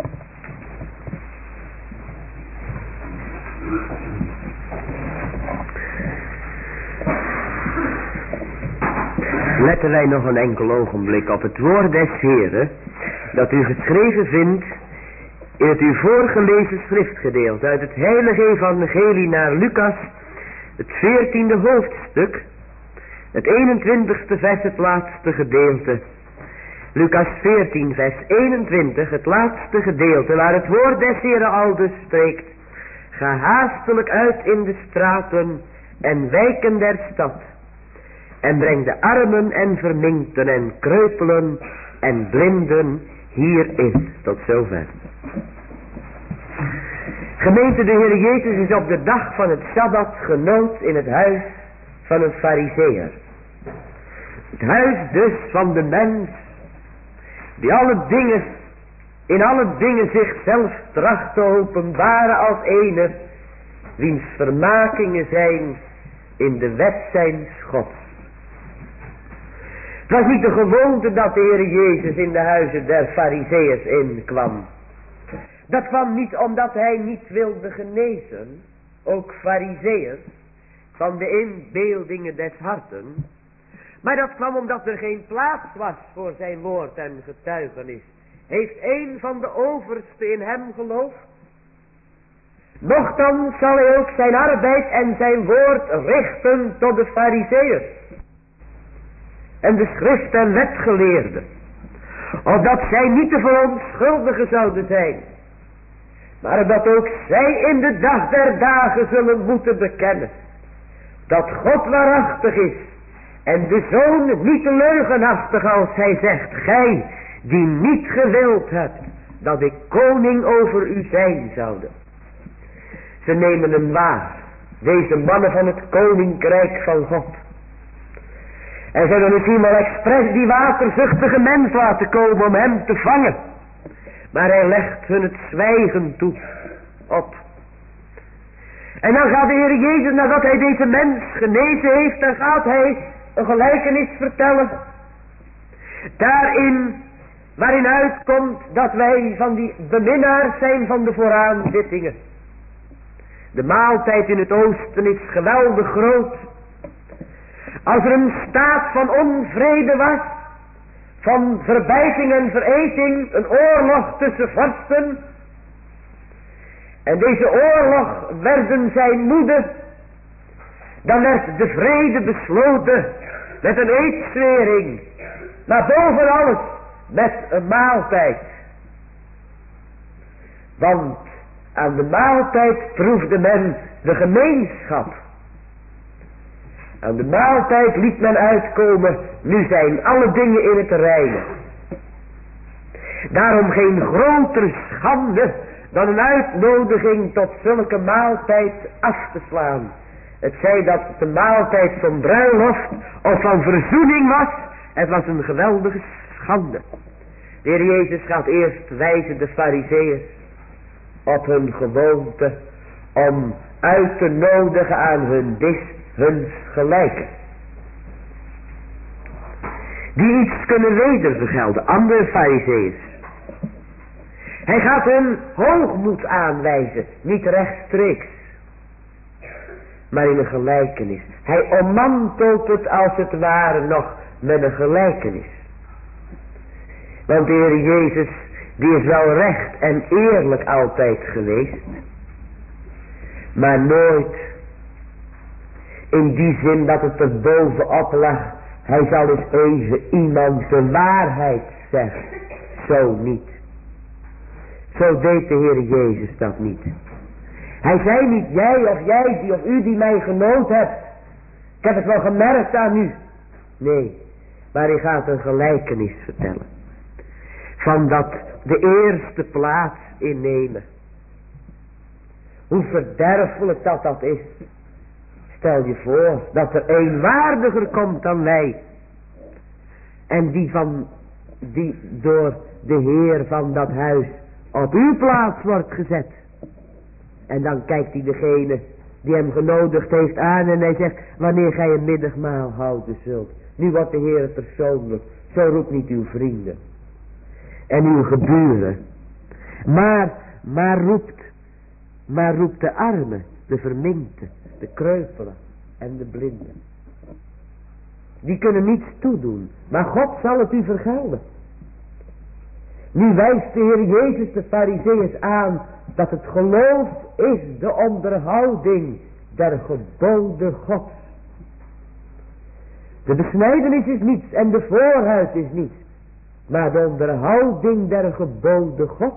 Speaker 1: Letten wij nog een enkel ogenblik op het woord des Heeren, dat u geschreven vindt in het u voorgelezen schriftgedeelte uit het heilige evangelie naar Lucas, het veertiende hoofdstuk, het eenentwintigste vers, het laatste gedeelte. Lucas veertien, vers eenentwintig, het laatste gedeelte, waar het woord des Heeren aldus spreekt. Ga haastelijk uit in de straten en wijken der stad. En breng de armen en verminkten en kreupelen en blinden hier is. Tot zover. Gemeente, de Heer Jezus is op de dag van het Sabbat genood in het huis van een Farizeeër. Het huis dus van de mens die alle dingen, in alle dingen zichzelf tracht te openbaren als ene wiens vermakingen zijn in de wet zijns Gods. Het was niet de gewoonte dat de Heer Jezus in de huizen der Farizeeërs inkwam. Dat kwam niet omdat hij niet wilde genezen, ook Farizeeërs, van de inbeeldingen des harten. Maar dat kwam omdat er geen plaats was voor zijn woord en getuigenis. Heeft een van de oversten in hem geloofd? Nochtans zal hij ook zijn arbeid en zijn woord richten tot de Farizeeërs en de schrift- en wetgeleerden, opdat zij niet te verontschuldigen zouden zijn, maar dat ook zij in de dag der dagen zullen moeten bekennen dat God waarachtig is en de Zoon niet leugenachtig, als hij zegt: gij die niet gewild hebt dat ik koning over u zijn zoude. Ze nemen hem waar, deze mannen van het koninkrijk van God. En zullen misschien wel expres die waterzuchtige mens laten komen om hem te vangen. Maar hij legt hun het zwijgen toe op. En dan gaat de Heer Jezus, nadat hij deze mens genezen heeft, dan gaat hij een gelijkenis vertellen. Daarin, waarin uitkomt dat wij van die beminnaars zijn van de vooraanzittingen. De maaltijd in het oosten is geweldig groot. Als er een staat van onvrede was, van verbijting en vereting, een oorlog tussen vorsten, en deze oorlog werden zij moede, dan werd de vrede besloten met een eedzwering, maar boven alles met een maaltijd. Want aan de maaltijd proefde men de gemeenschap. Aan de maaltijd liet men uitkomen: nu zijn alle dingen in het reine. Daarom geen grotere schande dan een uitnodiging tot zulke maaltijd af te slaan. Het zij dat de maaltijd van bruiloft of van verzoening was, het was een geweldige schande. De Heer Jezus gaat eerst wijzen de Farizeeërs op hun gewoonte om uit te nodigen aan hun dis, huns gelijken, die iets kunnen wedervergelden, andere Farizeeërs. Hij gaat hun hoogmoed aanwijzen, niet rechtstreeks, maar in een gelijkenis. Hij ommantelt het als het ware nog met een gelijkenis. Want de Heer Jezus, die is wel recht en eerlijk altijd geweest, maar nooit in die zin dat het er bovenop lag: hij zal eens even iemand de waarheid zeggen. Zo niet. Zo deed de Heer Jezus dat niet. Hij zei niet: jij of jij die of u die mij genood hebt, ik heb het wel gemerkt aan u. Nee, maar hij gaat een gelijkenis vertellen. Van dat de eerste plaats innemen. Hoe verderfelijk dat dat is. Stel je voor dat er een waardiger komt dan wij. En die van, die door de Heer van dat huis op uw plaats wordt gezet. En dan kijkt hij degene die hem genodigd heeft aan en hij zegt: wanneer gij een middagmaal houden zult. Nu wordt de Heer persoonlijk. Zo roept niet uw vrienden en uw geburen. Maar, maar roept, maar roept de armen, de verminkten, de kreupelen en de blinden. Die kunnen niets toedoen, maar God zal het u vergelden. Nu wijst de Heer Jezus de Farizeeërs aan dat het geloof is de onderhouding der geboden Gods. De besnijdenis is niets en de voorhuid is niets, maar de onderhouding der geboden Gods.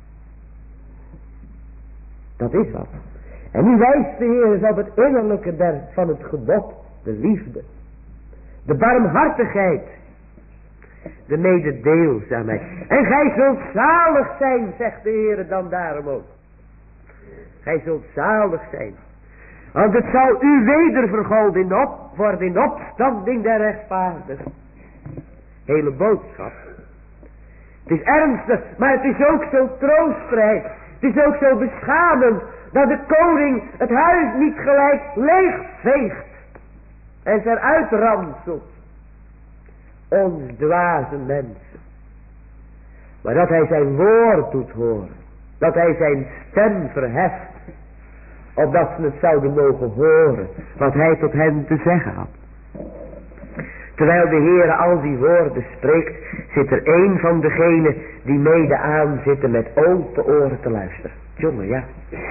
Speaker 1: Dat is wat. En nu wijst de Heer op het innerlijke der, van het gebod, de liefde, de barmhartigheid de mededeelzaamheid. En gij zult zalig zijn, zegt de Heer dan daarom ook. Gij zult zalig zijn. Want het zal u weder vergolden in op, worden in opstanding der rechtvaardigen. Hele boodschap. Het is ernstig, maar het is ook zo troostrijk. Het is ook zo beschamend dat de koning het huis niet gelijk leegveegt en ze eruit ranselt. Ons dwaze mensen. Maar dat hij zijn woord doet horen. Dat hij zijn stem verheft. Opdat ze het zouden mogen horen. Wat hij tot hen te zeggen had. Terwijl de Heer al die woorden spreekt. Zit er een van degenen die mede aanzitten met open oren te luisteren. Jongen, ja.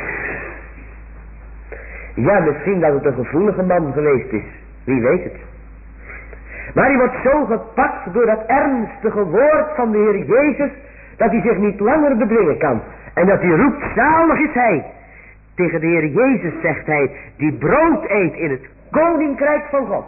Speaker 1: Ja, misschien dat het een gevoelige man geweest is. Wie weet het. Maar hij wordt zo gepakt door dat ernstige woord van de Heer Jezus, dat hij zich niet langer bedwingen kan. En dat hij roept, zalig is hij. Tegen de Heer Jezus zegt hij, die brood eet in het koninkrijk van God.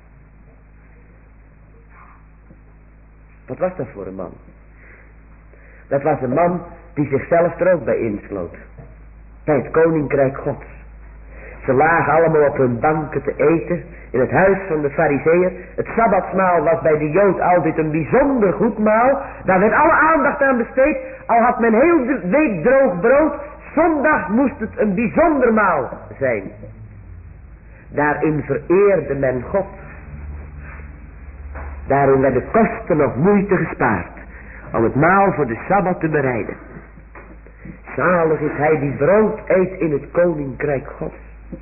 Speaker 1: Wat was dat voor een man? Dat was een man die zichzelf er ook bij insloot. Bij het koninkrijk Gods. Ze lagen allemaal op hun banken te eten in het huis van de Farizeeër. Het Sabbatsmaal was bij de Jood altijd een bijzonder goed maal. Daar werd alle aandacht aan besteed. Al had men heel de week droog brood. Zondag moest het een bijzonder maal zijn. Daarin vereerde men God. Daarin werden kosten of moeite gespaard. Om het maal voor de Sabbat te bereiden. Zalig is hij die brood eet in het koninkrijk Gods.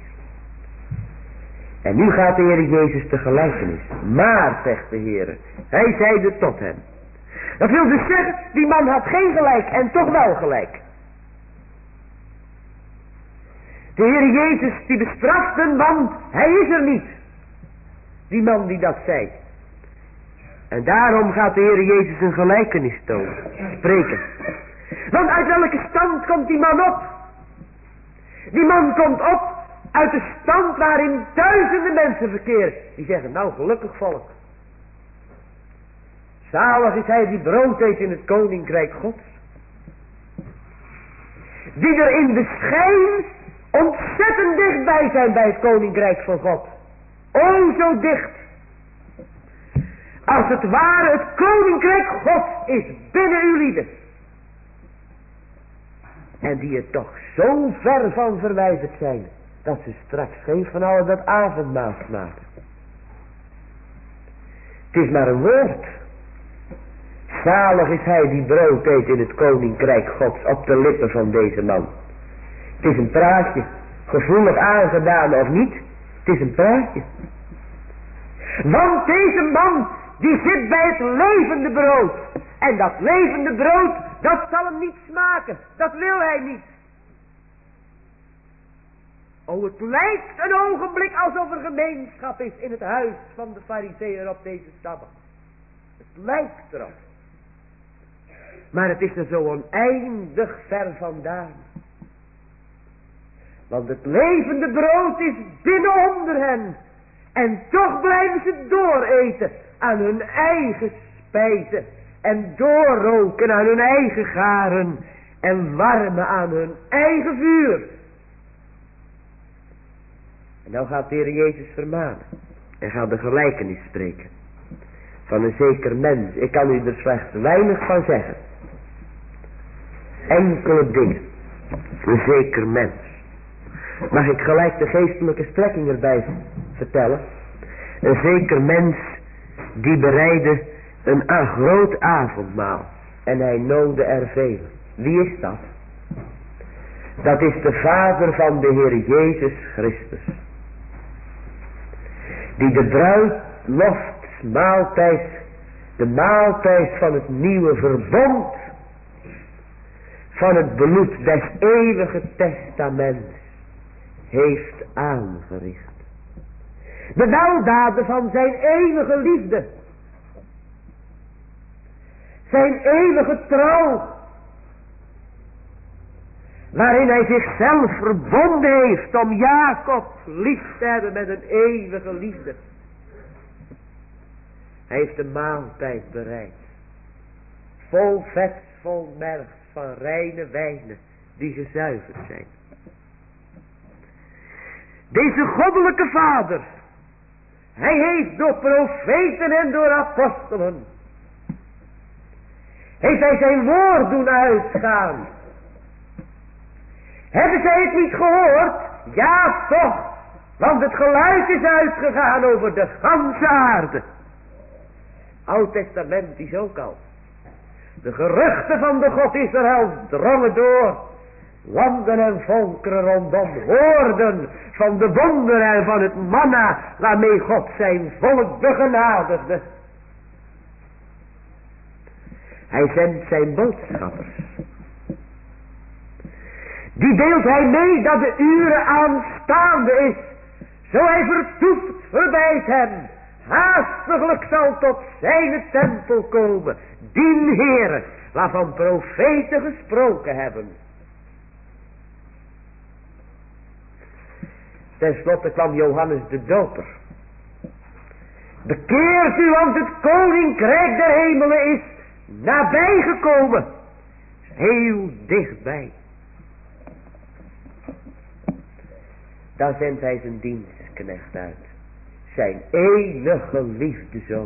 Speaker 1: En nu gaat de Heer Jezus de gelijkenis. Maar, zegt de Heer, hij zeide tot hem. Dat wil dus zeggen, die man had geen gelijk en toch wel gelijk. De Heer Jezus die bestraft een man, hij is er niet. Die man die dat zei. En daarom gaat de Heer Jezus een gelijkenis tonen, spreken. Want uit welke stand komt die man op? Die man komt op uit de stand waarin duizenden mensen verkeren. Die zeggen, nou gelukkig volk. Zalig is hij die brood eet in het koninkrijk Gods. Die er in de schijn ontzettend dichtbij zijn bij het koninkrijk van God. O, zo dicht. Als het ware het koninkrijk God is binnen uw lieden. En die er toch zo ver van verwijderd zijn. Dat ze straks geen van allen dat avondmaal smaken. Het is maar een woord. Zalig is hij die brood eet in het koninkrijk Gods op de lippen van deze man. Het is een praatje. Gevoelig aangedaan of niet. Het is een praatje. Want deze man die zit bij het levende brood. En dat levende brood, dat zal hem niet smaken. Dat wil hij niet. Oh, het lijkt een ogenblik alsof er gemeenschap is in het huis van de Farizeeër op deze Sabbat. Het lijkt erop. Maar het is er zo oneindig ver vandaan. Want het levende brood is binnen onder hen. En toch blijven ze dooreten aan hun eigen spijzen. En doorroken aan hun eigen garen. En warmen aan hun eigen vuur. En nou gaat de Heer Jezus vermanen. En gaat de gelijkenis spreken. Van een zeker mens. Ik kan u er slechts weinig van zeggen. Enkele dingen. Een zeker mens. Mag ik gelijk de geestelijke strekking erbij vertellen. Een zeker mens die bereidde een groot avondmaal. En hij noodde er velen. Wie is dat? Dat is de Vader van de Heer Jezus Christus. Die de bruiloftsmaaltijd, de maaltijd van het nieuwe verbond, van het bloed des eeuwige testaments, heeft aangericht. De weldaden van zijn eeuwige liefde. Zijn eeuwige trouw. Waarin hij zichzelf verbonden heeft om Jacob lief te hebben met een eeuwige liefde. Hij heeft de maaltijd bereid. vol vet, vol melk, van reine wijnen die gezuiverd zijn. Deze goddelijke Vader, hij heeft door profeten en door apostelen, heeft hij zijn woord doen uitgaan. Hebben zij het niet gehoord? Ja toch, want het geluid is uitgegaan over de ganse aarde. Oud Testament is ook al. De geruchten van de God Israël drongen door. Landen en volkeren rondom hoorden van de wonderen en van het manna waarmee God zijn volk begenadigde. Hij zendt zijn boodschappers. Die deelt hij mee dat de uren aanstaande is. Zo hij vertoeft, verbijt hem. Haastiglijk zal tot zijn tempel komen. Die Heere, waarvan profeten gesproken hebben. Ten slotte kwam Johannes de Doper. Bekeert u, want het koninkrijk der hemelen is nabijgekomen. Heel dichtbij. Dan zendt hij zijn dienstknecht uit. Zijn enige geliefde zoon.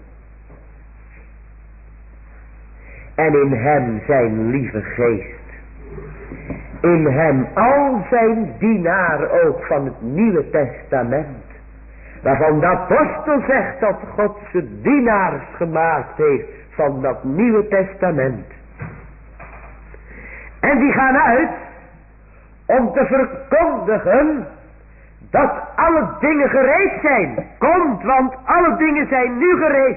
Speaker 1: En in hem zijn lieve geest. In hem al zijn dienaar ook van het Nieuwe Testament. Waarvan de apostel zegt dat God zijn dienaars gemaakt heeft van dat Nieuwe Testament. En die gaan uit om te verkondigen dat alle dingen gereed zijn. Komt, want alle dingen zijn nu gereed.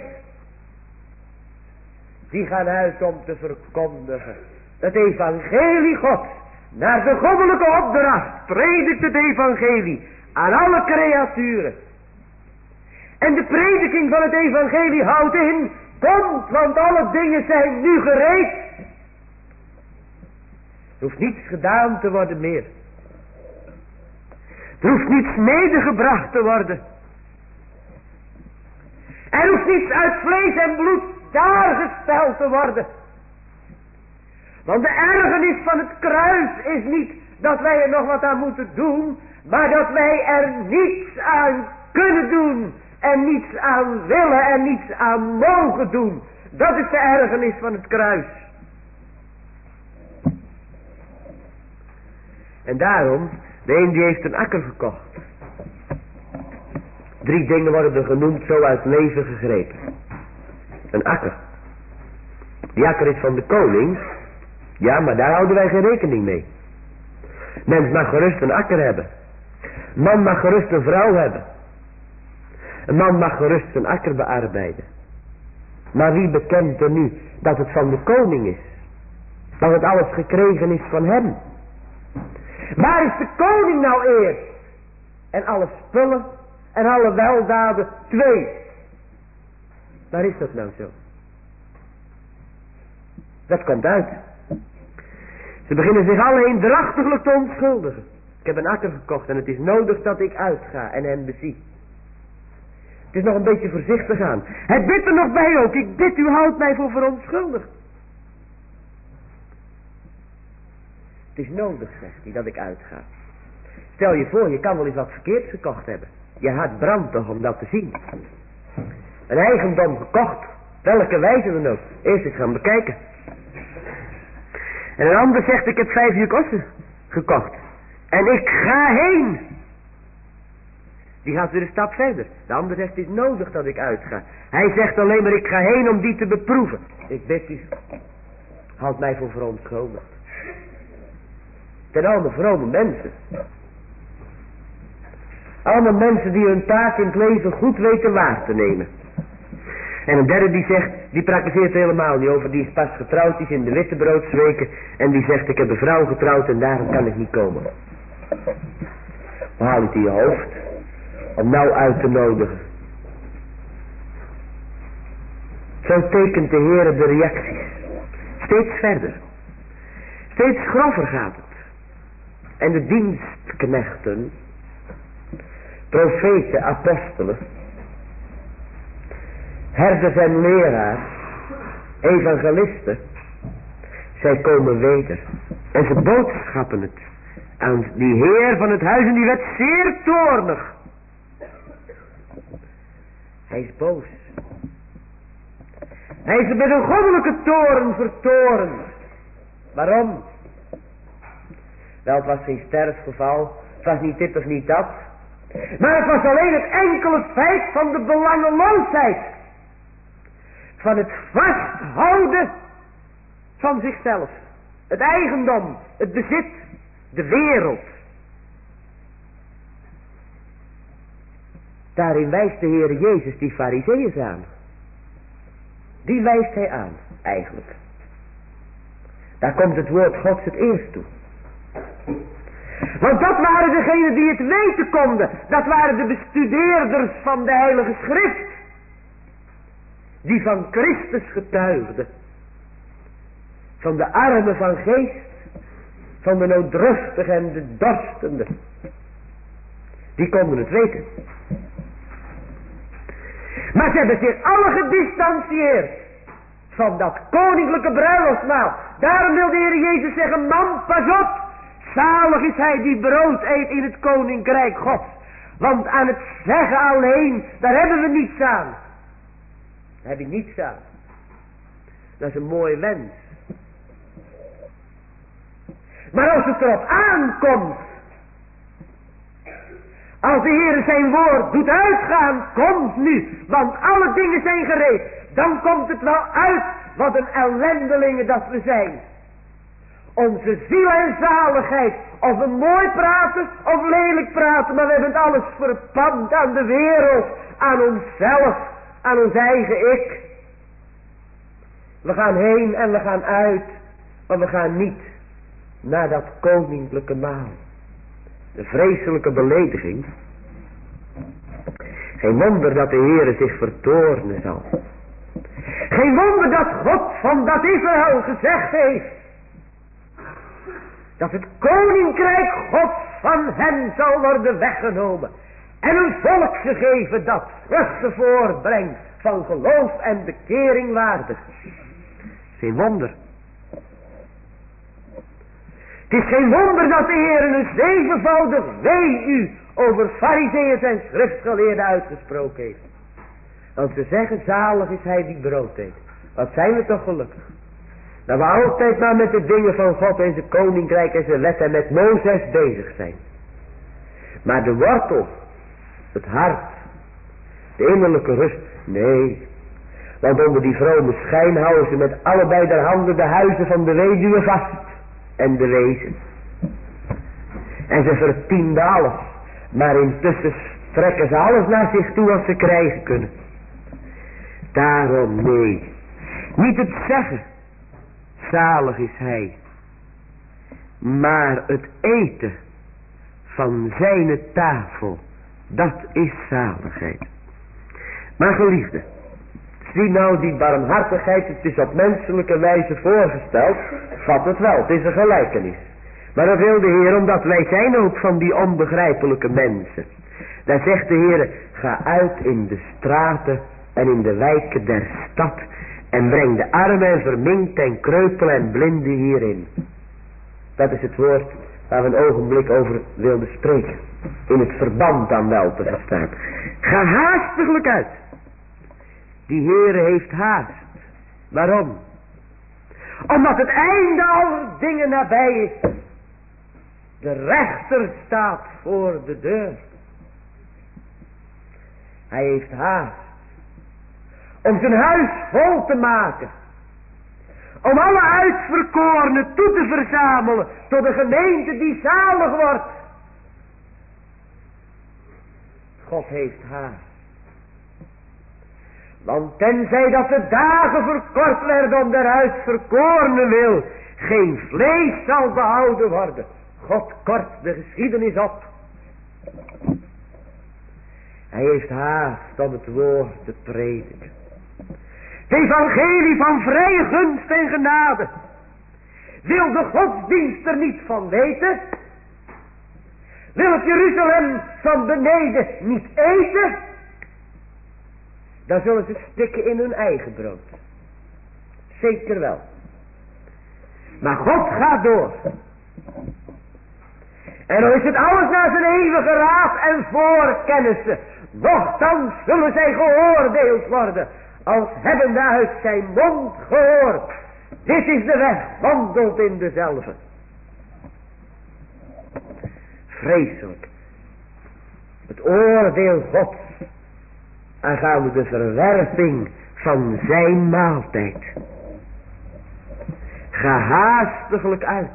Speaker 1: Die gaan uit om te verkondigen het evangelie Gods. Naar de goddelijke opdracht predikt het evangelie aan alle creaturen. En de prediking van het evangelie houdt in, komt, want alle dingen zijn nu gereed. Er hoeft niets gedaan te worden meer. Er hoeft niets medegebracht te worden. Er hoeft niets uit vlees en bloed daargesteld te worden. Want de ergernis van het kruis is niet dat wij er nog wat aan moeten doen, maar dat wij er niets aan kunnen doen en niets aan willen en niets aan mogen doen. Dat is de ergernis van het kruis. En daarom, de een die heeft een akker gekocht. Drie dingen worden er genoemd, zo uit het leven gegrepen. Een akker. Die akker is van de koning. Ja, maar daar houden wij geen rekening mee. Mens mag gerust een akker hebben. Een man mag gerust een vrouw hebben. Een man mag gerust zijn akker bearbeiden. Maar wie bekent er nu dat het van de koning is? Dat het alles gekregen is van hem? Waar is de koning nou eerst? En alle spullen en alle weldaden twee. Waar is dat nou zo? Dat komt uit. Ze beginnen zich alle eendrachtiglijk te onschuldigen. Ik heb een akker gekocht en het is nodig dat ik uitga en hem bezie. Het is nog een beetje voorzichtig aan. Hij bidt er nog bij ook. Ik bid u, houdt mij voor verontschuldigd. Het is nodig, zegt hij, dat ik uitga. Stel je voor, je kan wel eens wat verkeerds gekocht hebben. Je hart brandt toch om dat te zien. Een eigendom gekocht, welke wijze dan ook. Eerst eens gaan bekijken. En een ander zegt, ik heb vijf juk ossen gekocht. En ik ga heen. Die gaat weer een stap verder. De ander zegt, het is nodig dat ik uitga. Hij zegt alleen maar, ik ga heen om die te beproeven. Ik bid u, houd mij voor verontschuldigd. Ten allemaal vrome mensen. Allemaal mensen die hun taak in het leven goed weten waar te nemen. En een derde die zegt, die praktiseert helemaal niet over. Die is pas getrouwd, die is in de wittebroodsweken. En die zegt, ik heb een vrouw getrouwd en daarom kan ik niet komen. Maar haal het in je hoofd. Om nou uit te nodigen. Zo tekent de Heer de reacties. Steeds verder. Steeds grover gaat het. En de dienstknechten, profeten, apostelen, herders en leraars, evangelisten, zij komen weder. En ze boodschappen het aan die heer van het huis en die werd zeer toornig. Hij is boos. Hij is met een goddelijke toorn vertoornd. Waarom? Wel, het was geen sterfgeval. Het was niet dit of niet dat. Maar het was alleen het enkele feit van de belangeloosheid. Van het vasthouden van zichzelf. Het eigendom, het bezit, de wereld. Daarin wijst de Heer Jezus die Farizeeërs aan. Die wijst hij aan, eigenlijk. Daar komt het woord Gods het eerst toe. Want dat waren degenen die het weten konden. Dat waren de bestudeerders van de Heilige Schrift. Die van Christus getuigden. Van de armen van geest. Van de nooddruftige en de dorstende. Die konden het weten. Maar ze hebben zich alle gedistanceerd van dat koninklijke bruiloftsmaal. Daarom wil de Heer Jezus zeggen, man, pas op. Zalig is hij die brood eet in het koninkrijk Gods. Want aan het zeggen alleen, daar hebben we niets aan. Daar heb ik niets aan. Dat is een mooie wens. Maar als het erop aankomt, als de Heer zijn woord doet uitgaan, komt nu, want alle dingen zijn gereed. Dan komt het wel uit, wat een ellendelingen dat we zijn. Onze ziel en zaligheid, of we mooi praten of lelijk praten, maar we hebben het alles verpand aan de wereld, aan onszelf, aan ons eigen ik. We gaan heen en we gaan uit, maar we gaan niet naar dat koninklijke maal. De vreselijke belediging. Geen wonder dat de Heere zich vertoornen zal. Geen wonder dat God van dat Israël gezegd heeft. Dat het koninkrijk Gods van hen zal worden weggenomen. En een volk gegeven dat vruchten voortbrengt van geloof en bekering waardig. Geen wonder. Het is geen wonder dat de Heer een zevenvoudig wee u over Farizeeërs en schriftgeleerden uitgesproken heeft. Want ze zeggen, zalig is hij die brood eet. Wat zijn we toch gelukkig. Dat we altijd maar met de dingen van God en zijn koninkrijk en zijn wet en met Mozes bezig zijn. Maar de wortel, het hart, de innerlijke rust, nee. Want onder die vrome schijn houden ze met allebei de handen de huizen van de weduwe vast. En de wezen. En ze vertienden alles. Maar intussen trekken ze alles naar zich toe wat ze krijgen kunnen. Daarom nee. Niet het zeggen. Zalig is hij. Maar het eten van zijn tafel. Dat is zaligheid. Maar geliefde. Zie nou die barmhartigheid, het is op menselijke wijze voorgesteld, vat het wel, het is een gelijkenis. Maar dat wil de Heer, omdat wij zijn ook van die onbegrijpelijke mensen. Daar zegt de Heer, ga uit in de straten en in de wijken der stad en breng de armen en verminkt en kreupelen en blinden hierin. Dat is het woord waar we een ogenblik over wilden spreken. In het verband dan wel te verstaan. Ga haastiglijk uit. Die Heere heeft haast. Waarom? Omdat het einde aller dingen nabij is. De rechter staat voor de deur. Hij heeft haast. Om zijn huis vol te maken. Om alle uitverkorenen toe te verzamelen. Tot de gemeente die zalig wordt. God heeft haast. Want tenzij dat de dagen verkort werden om der uitverkorenen wil, geen vlees zal behouden worden. God kort de geschiedenis op. Hij heeft haast om het woord te prediken. Het evangelie van vrije gunst en genade. Wil de godsdienst er niet van weten? Wil het Jeruzalem van beneden niet eten? Dan zullen ze stikken in hun eigen brood. zeker wel. Maar God gaat door. En dan is het alles naar zijn eeuwige raad en voorkennissen. Nochtans zullen zij geoordeeld worden, als hebben uit zijn mond gehoord. Dit is de weg, wandelt in dezelfde. Vreselijk. Het oordeel Gods aangaande de verwerping van zijn maaltijd. Ga haastiglijk uit.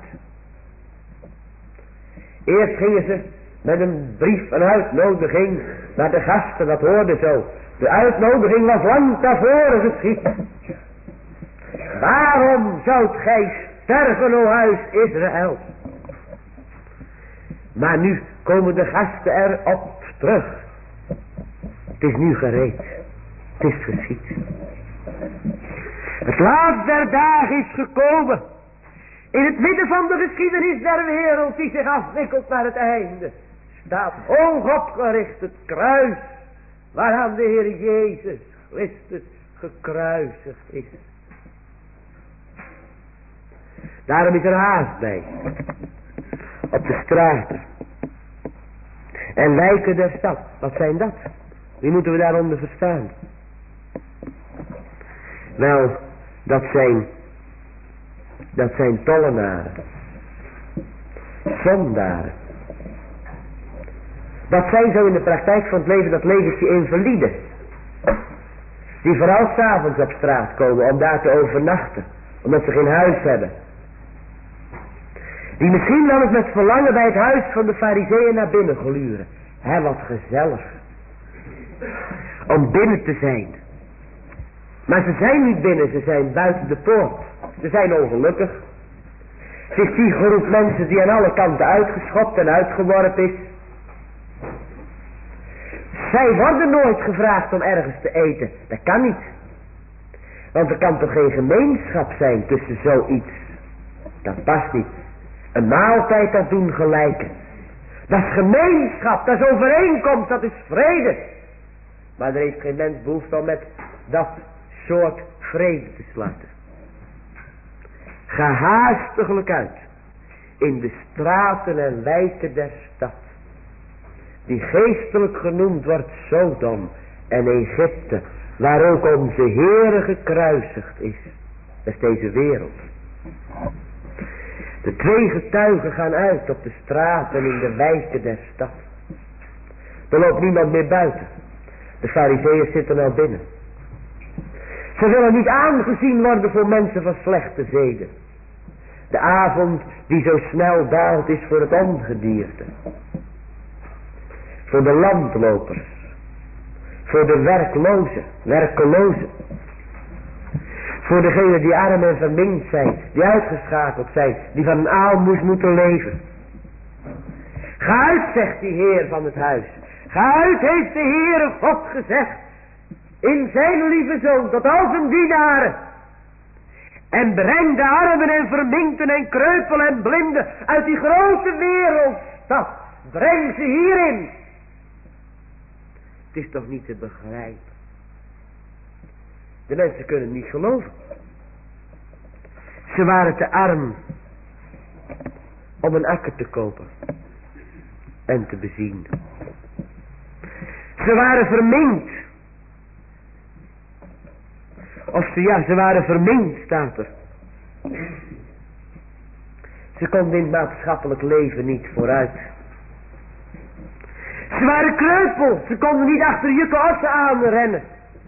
Speaker 1: Eerst gingen ze met een brief, een uitnodiging naar de gasten, dat hoorde zo. De uitnodiging was lang tevoren geschied. Waarom zoudt gij sterven, o huis Israël? Maar nu komen de gasten erop terug. Het is nu gereed. Het is geschied. Het laatst der dagen is gekomen. In het midden van de geschiedenis der wereld die zich afwikkelt naar het einde, staat hoog opgericht het kruis waaraan de Heer Jezus Christus gekruisigd is. Daarom is er haast bij. Op de straten. En wijken der stad. Wat zijn dat? Wie moeten we daaronder verstaan? Wel, dat zijn, dat zijn tollenaren. Zondaren. Dat zijn zo in de praktijk van het leven, dat leventje invaliden. Die vooral 's avonds op straat komen om daar te overnachten. Omdat ze geen huis hebben. Die misschien wel eens met verlangen bij het huis van de Farizeeën naar binnen gluren. Hé, wat gezellig. Om binnen te zijn. Maar ze zijn niet binnen, ze zijn buiten de poort. Ze zijn ongelukkig. Het is die groep mensen die aan alle kanten uitgeschopt en uitgeworpen is. Zij worden nooit gevraagd om ergens te eten. Dat kan niet. Want er kan toch geen gemeenschap zijn tussen zoiets. Dat past niet. Een maaltijd dat doen gelijken. Dat is gemeenschap, dat is overeenkomst, dat is vrede. Maar er heeft geen mens behoefte om met dat soort vrede te sluiten. Ga haastiglijk uit in de straten en wijken der stad, die geestelijk genoemd wordt Sodom en Egypte, waar ook onze Heere gekruisigd is. Dat is deze wereld. De twee getuigen gaan uit op de straten in de wijken der stad. Er loopt niemand meer buiten. De Farizeeën zitten al binnen. Ze willen niet aangezien worden voor mensen van slechte zeden. De avond die zo snel daalt is voor het ongedierte. Voor de landlopers. Voor de werklozen, werkelozen. Voor degenen die arm en verminkt zijn, die uitgeschakeld zijn, die van een aalmoes moeten leven. Ga uit, zegt die Heer van het huis. Ga uit, heeft de Heere God gezegd, in zijn lieve Zoon, tot al zijn dienaren. En breng de armen en verminkten en kreupelen en blinden uit die grote wereldstad. Breng ze hierin. Het is toch niet te begrijpen. De mensen kunnen niet geloven. Ze waren te arm om een akker te kopen en te bezien. Ze waren verminkt. Of ze, ja, ze waren verminkt, staat er. Ze konden in het maatschappelijk leven niet vooruit. Ze waren kreupel. Ze konden niet achter jukke ossen aanrennen.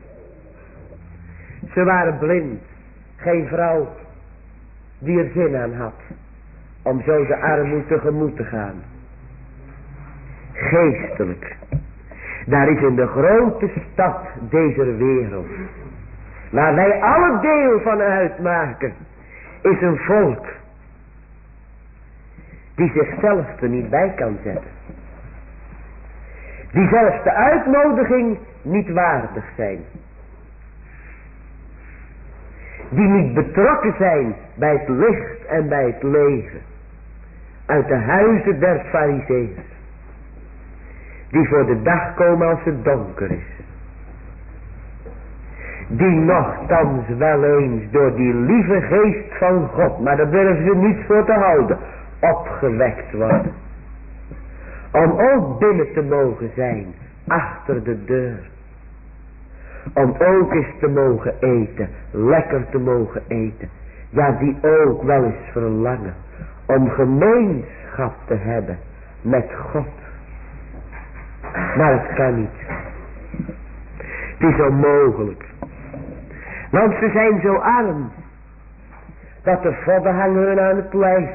Speaker 1: Ze waren blind. Geen vrouw die er zin aan had om zo de armoede tegemoet te gaan. Geestelijk. Daar is in de grote stad deze wereld, waar wij alle deel van uitmaken, is een volk die zichzelf er niet bij kan zetten. Die zelfs de uitnodiging niet waardig zijn. Die niet betrokken zijn bij het licht en bij het leven. Uit de huizen der Farizeeën. Die voor de dag komen als het donker is. die nochtans wel eens door die lieve geest van God, maar daar durven ze niets voor te houden, opgewekt worden. Om ook binnen te mogen zijn, achter de deur. Om ook eens te mogen eten, lekker te mogen eten. Ja, die ook wel eens verlangen om gemeenschap te hebben met God. Maar het kan niet. Het is onmogelijk. Want ze zijn zo arm, dat de vodden hangen hun aan het lijf.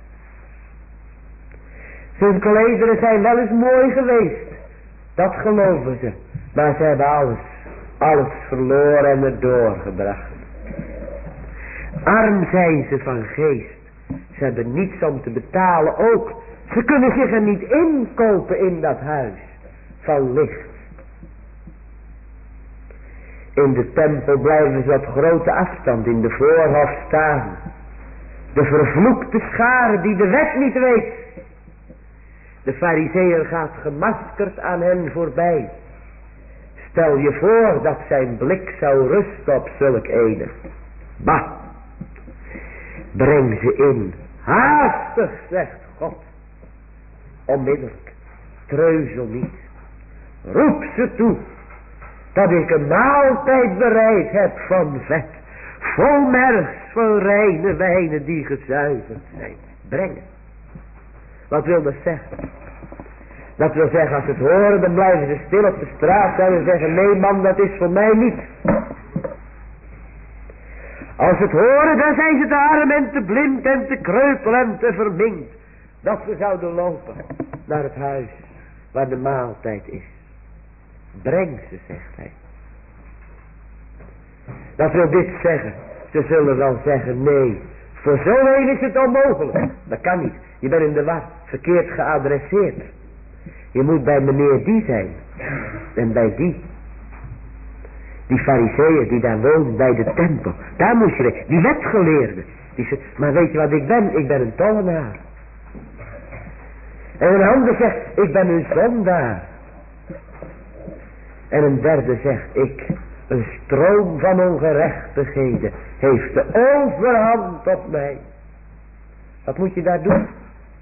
Speaker 1: Hun klederen zijn wel eens mooi geweest, dat geloven ze. Maar ze hebben alles, alles verloren en erdoor gebracht. Arm zijn ze van geest. Ze hebben niets om te betalen ook. Ze kunnen zich er niet inkopen in dat huis van licht. In de tempel blijven ze op grote afstand in de voorhof staan. De vervloekte schare die de wet niet weet. De farizeeër gaat gemaskerd aan hen voorbij. Stel je voor dat zijn blik zou rusten op zulk ene. Bah! Breng ze in. Haastig, zegt God. Onmiddellijk. Treuzel niet. Roep ze toe. Dat ik een maaltijd bereid heb van vet. Vol mergs van reine wijnen die gezuiverd zijn. Breng het. Wat wil dat zeggen? Dat wil zeggen, als ze het horen, dan blijven ze stil op de straat en zeggen, nee man, dat is voor mij niet. Als ze het horen, dan zijn ze te arm en te blind en te kreupel en te verminkt. Dat ze zouden lopen naar het huis waar de maaltijd is. Breng ze, zegt hij. Dat wil dit zeggen. Ze zullen dan zeggen, nee, voor zo een is het onmogelijk. Dat kan niet. Je bent in de war, verkeerd geadresseerd. Je moet bij meneer die zijn. En bij die. Die farizeeën die daar wonen bij de tempel. Daar moest je weg. Die wetgeleerde. Die zegt, maar weet je wat ik ben? Ik ben een tollenaar. En een ander zegt, ik ben een zondaar. En een derde zegt, ik, een stroom van ongerechtigheden, heeft de overhand op mij. Wat moet je daar doen?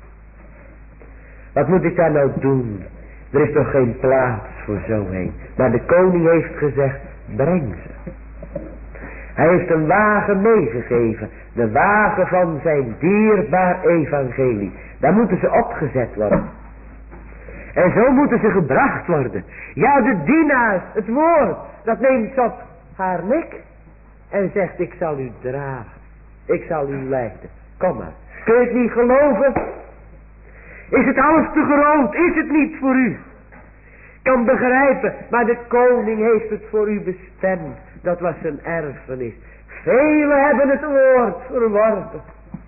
Speaker 1: Wat moet ik daar nou doen? Er is toch geen plaats voor zo heen. Maar de koning heeft gezegd, breng ze. Hij heeft een wagen meegegeven. De wagen van zijn dierbaar evangelie. Daar moeten ze opgezet worden. En zo moeten ze gebracht worden. Ja, de dienaar, het woord, dat neemt op haar nek. En zegt, ik zal u dragen. Ik zal u leiden. Kom maar. Kun je het niet geloven? Is het alles te groot? Is het niet voor u? Ik kan begrijpen, maar de koning heeft het voor u bestemd. Dat was zijn erfenis. Velen hebben het woord verworpen.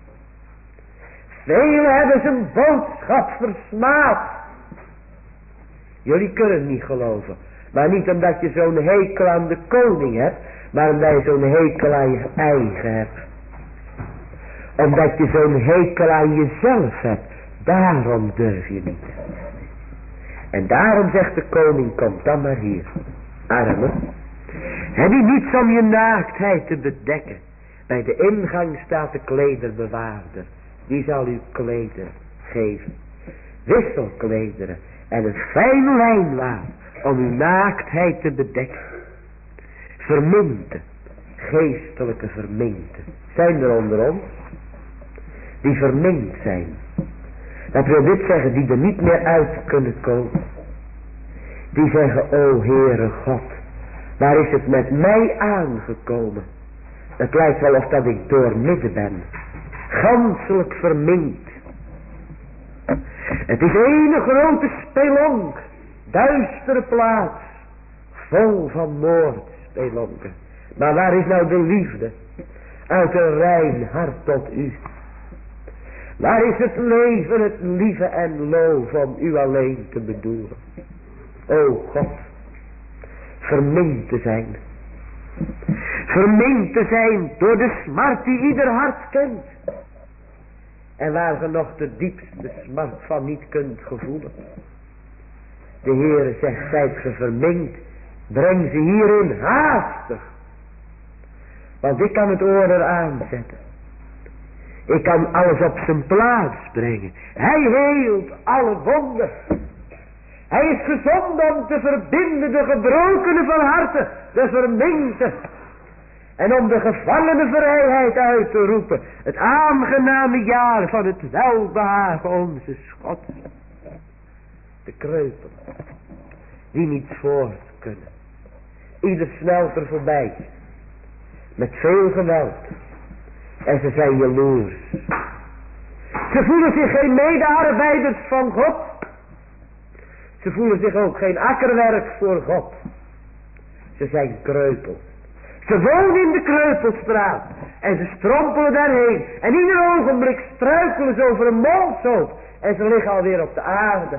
Speaker 1: Velen hebben zijn boodschap versmaad. Jullie kunnen niet geloven. Maar niet omdat je zo'n hekel aan de koning hebt. Maar omdat je zo'n hekel aan je eigen hebt. Omdat je zo'n hekel aan jezelf hebt. Daarom durf je niet. En daarom zegt de koning, kom dan maar hier. Arme. Heb je niets om je naaktheid te bedekken. Bij de ingang staat de klederbewaarder. Die zal u klederen geven. Wisselklederen. En een fijn lijnwaad om uw naaktheid te bedekken. Verminten. Geestelijke verminten. Zijn er onder ons? Die verminkt zijn. Dat wil dit zeggen, die er niet meer uit kunnen komen. Die zeggen, o Heere God, waar is het met mij aangekomen? Het lijkt wel of dat ik doormidden ben. Ganselijk verminkt. Het is een grote spelonk. Duistere plaats. Vol van moordspelonken. Maar waar is nou de liefde? Uit een rein hart tot u. Waar is het leven, het lieve en loof om u alleen te bedoelen? O God, verminkt te zijn. Verminkt te zijn door de smart die ieder hart kent. En waar ge nog de diepste smart van niet kunt gevoelen. De Heere zegt, zijt ge verminkt, breng ze hierin haastig. Want ik kan het oor eraan zetten. Ik kan alles op zijn plaats brengen. Hij heelt alle wonden. Hij is gezonden om te verbinden de gebrokenen van harten, de verminkte. En om de gevangene vrijheid uit te roepen. Het aangename jaar van het welbehagen onze God. De kreupelen, die niet voort kunnen. Ieder snelt er voorbij. Met veel geweld. En ze zijn jaloers. Ze voelen zich geen medearbeiders van God. Ze voelen zich ook geen akkerwerk voor God. Ze zijn kreupel. Ze wonen in de kreupelstraat. En ze strompelen daarheen. En ieder ogenblik struikelen ze over een molshoop. En ze liggen alweer op de aarde.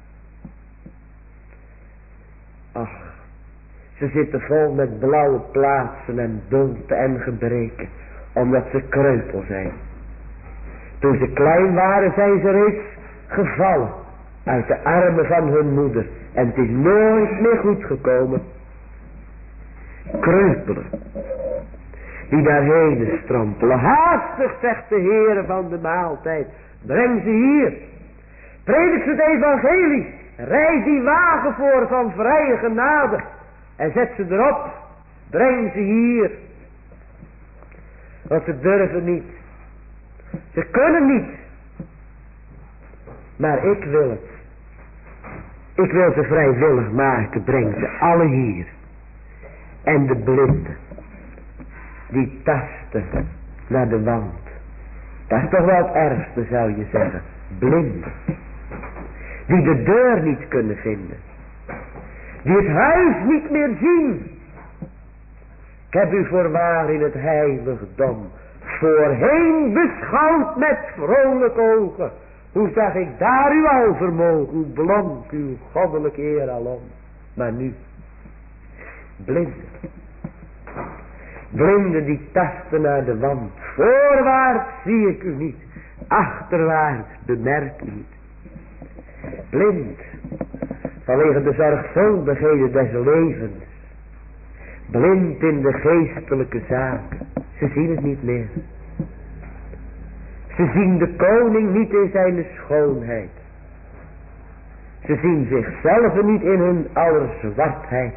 Speaker 1: Ach, ze zitten vol met blauwe plaatsen en bulten en gebreken. Omdat ze kreupel zijn. Toen ze klein waren zijn ze reeds gevallen. Uit de armen van hun moeder. En het is nooit meer goed gekomen. Kreupelen. Die daarheen strompelen. Haastig, zegt de Heere van de maaltijd. Breng ze hier. Predik ze het evangelie. Rijd die wagen voor van vrije genade. En zet ze erop. Breng ze hier. Want ze durven niet. Ze kunnen niet. Maar ik wil het. Ik wil ze vrijwillig maken. Breng ze alle hier. En de blinden. Die tasten naar de wand. Dat is toch wel het ergste, zou je zeggen. Blinden. Die de deur niet kunnen vinden. Die het huis niet meer zien. Ik heb u voorwaar in het heiligdom voorheen beschouwd met vrolijke ogen. Hoe zag ik daar uw alvermogen, uw blonk, uw goddelijke eer alom. Maar nu, blinden. Blinden die tasten naar de wand. Voorwaarts zie ik u niet. Achterwaarts bemerk u niet. Blind. Vanwege de zorgvuldigheden des levens. Blind in de geestelijke zaken. Ze zien het niet meer. Ze zien de koning niet in zijn schoonheid. Ze zien zichzelf niet in hun allerzwartheid.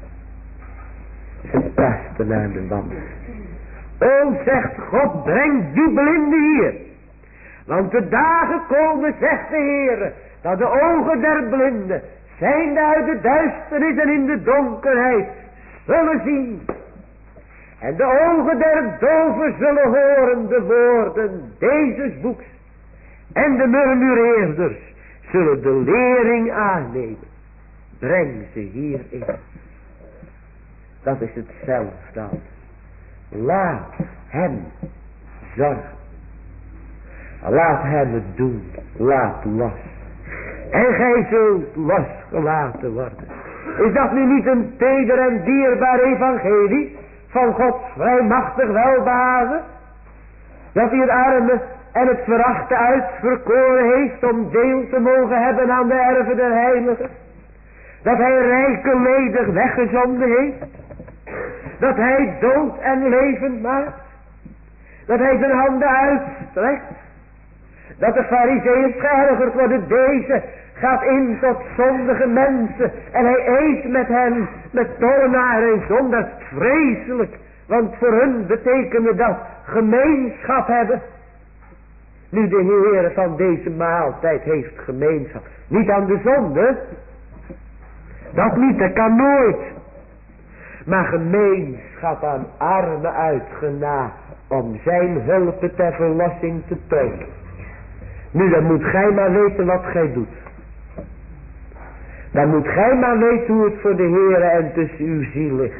Speaker 1: Ze tasten aan de wand. O, zegt God, breng die blinden hier. Want de dagen komen, zegt de Heer, dat de ogen der blinden, zijnde uit de duisternis en in de donkerheid, zullen zien. En de ogen der doven zullen horen de woorden deze boeks. En de murmureerders zullen de lering aannemen. Breng ze hierin. Dat is hetzelfde als. Laat hem zorgen. Laat hem het doen. Laat los. En gij zult losgelaten worden. Is dat nu niet een teder en dierbaar evangelie? Van Gods vrijmachtig welbehagen? Dat hij het arme en het verachte uitverkoren heeft om deel te mogen hebben aan de erven der heiligen? Dat hij rijke ledig weggezonden heeft? Dat hij dood en levend maakt? Dat hij zijn handen uitstrekt? Dat de farizeeën geërgerd worden, deze gaat in tot zondige mensen. En hij eet met hen, met tollenaren en zondaars. Vreselijk, want voor hun betekende dat gemeenschap hebben. Nu de Heer van deze maaltijd heeft gemeenschap. Niet aan de zonde. Dat niet, dat kan nooit. Maar gemeenschap aan armen uitgena om zijn hulp ter verlossing te tonen. Nu, dan moet gij maar weten wat gij doet. Dan moet gij maar weten hoe het voor de Heere en tussen uw ziel ligt.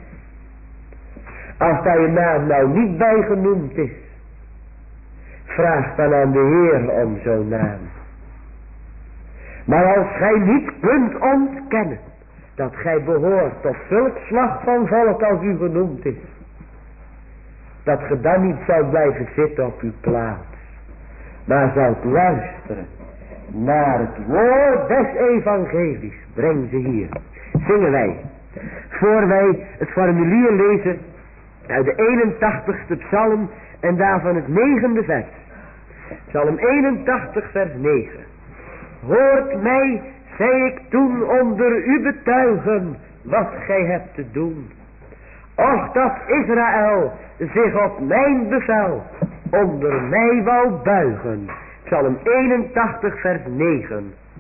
Speaker 1: Als daar je naam nou niet bij genoemd is, vraag dan aan de Heer om zo'n naam. Maar als gij niet kunt ontkennen dat gij behoort tot zulk slag van volk als u genoemd is, dat ge dan niet zou blijven zitten op uw plaats, maar zoudt luisteren naar het woord des evangelies. Breng ze hier. Zingen wij. Voor wij het formulier lezen Uit de eenentachtigste psalm en daarvan het negende vers. Psalm eenentachtig vers negen. Hoort mij, zei ik toen, onder u betuigen wat gij hebt te doen. Och dat Israël zich op mijn bevel onder mij wou buigen. Psalm eenentachtig vers negen.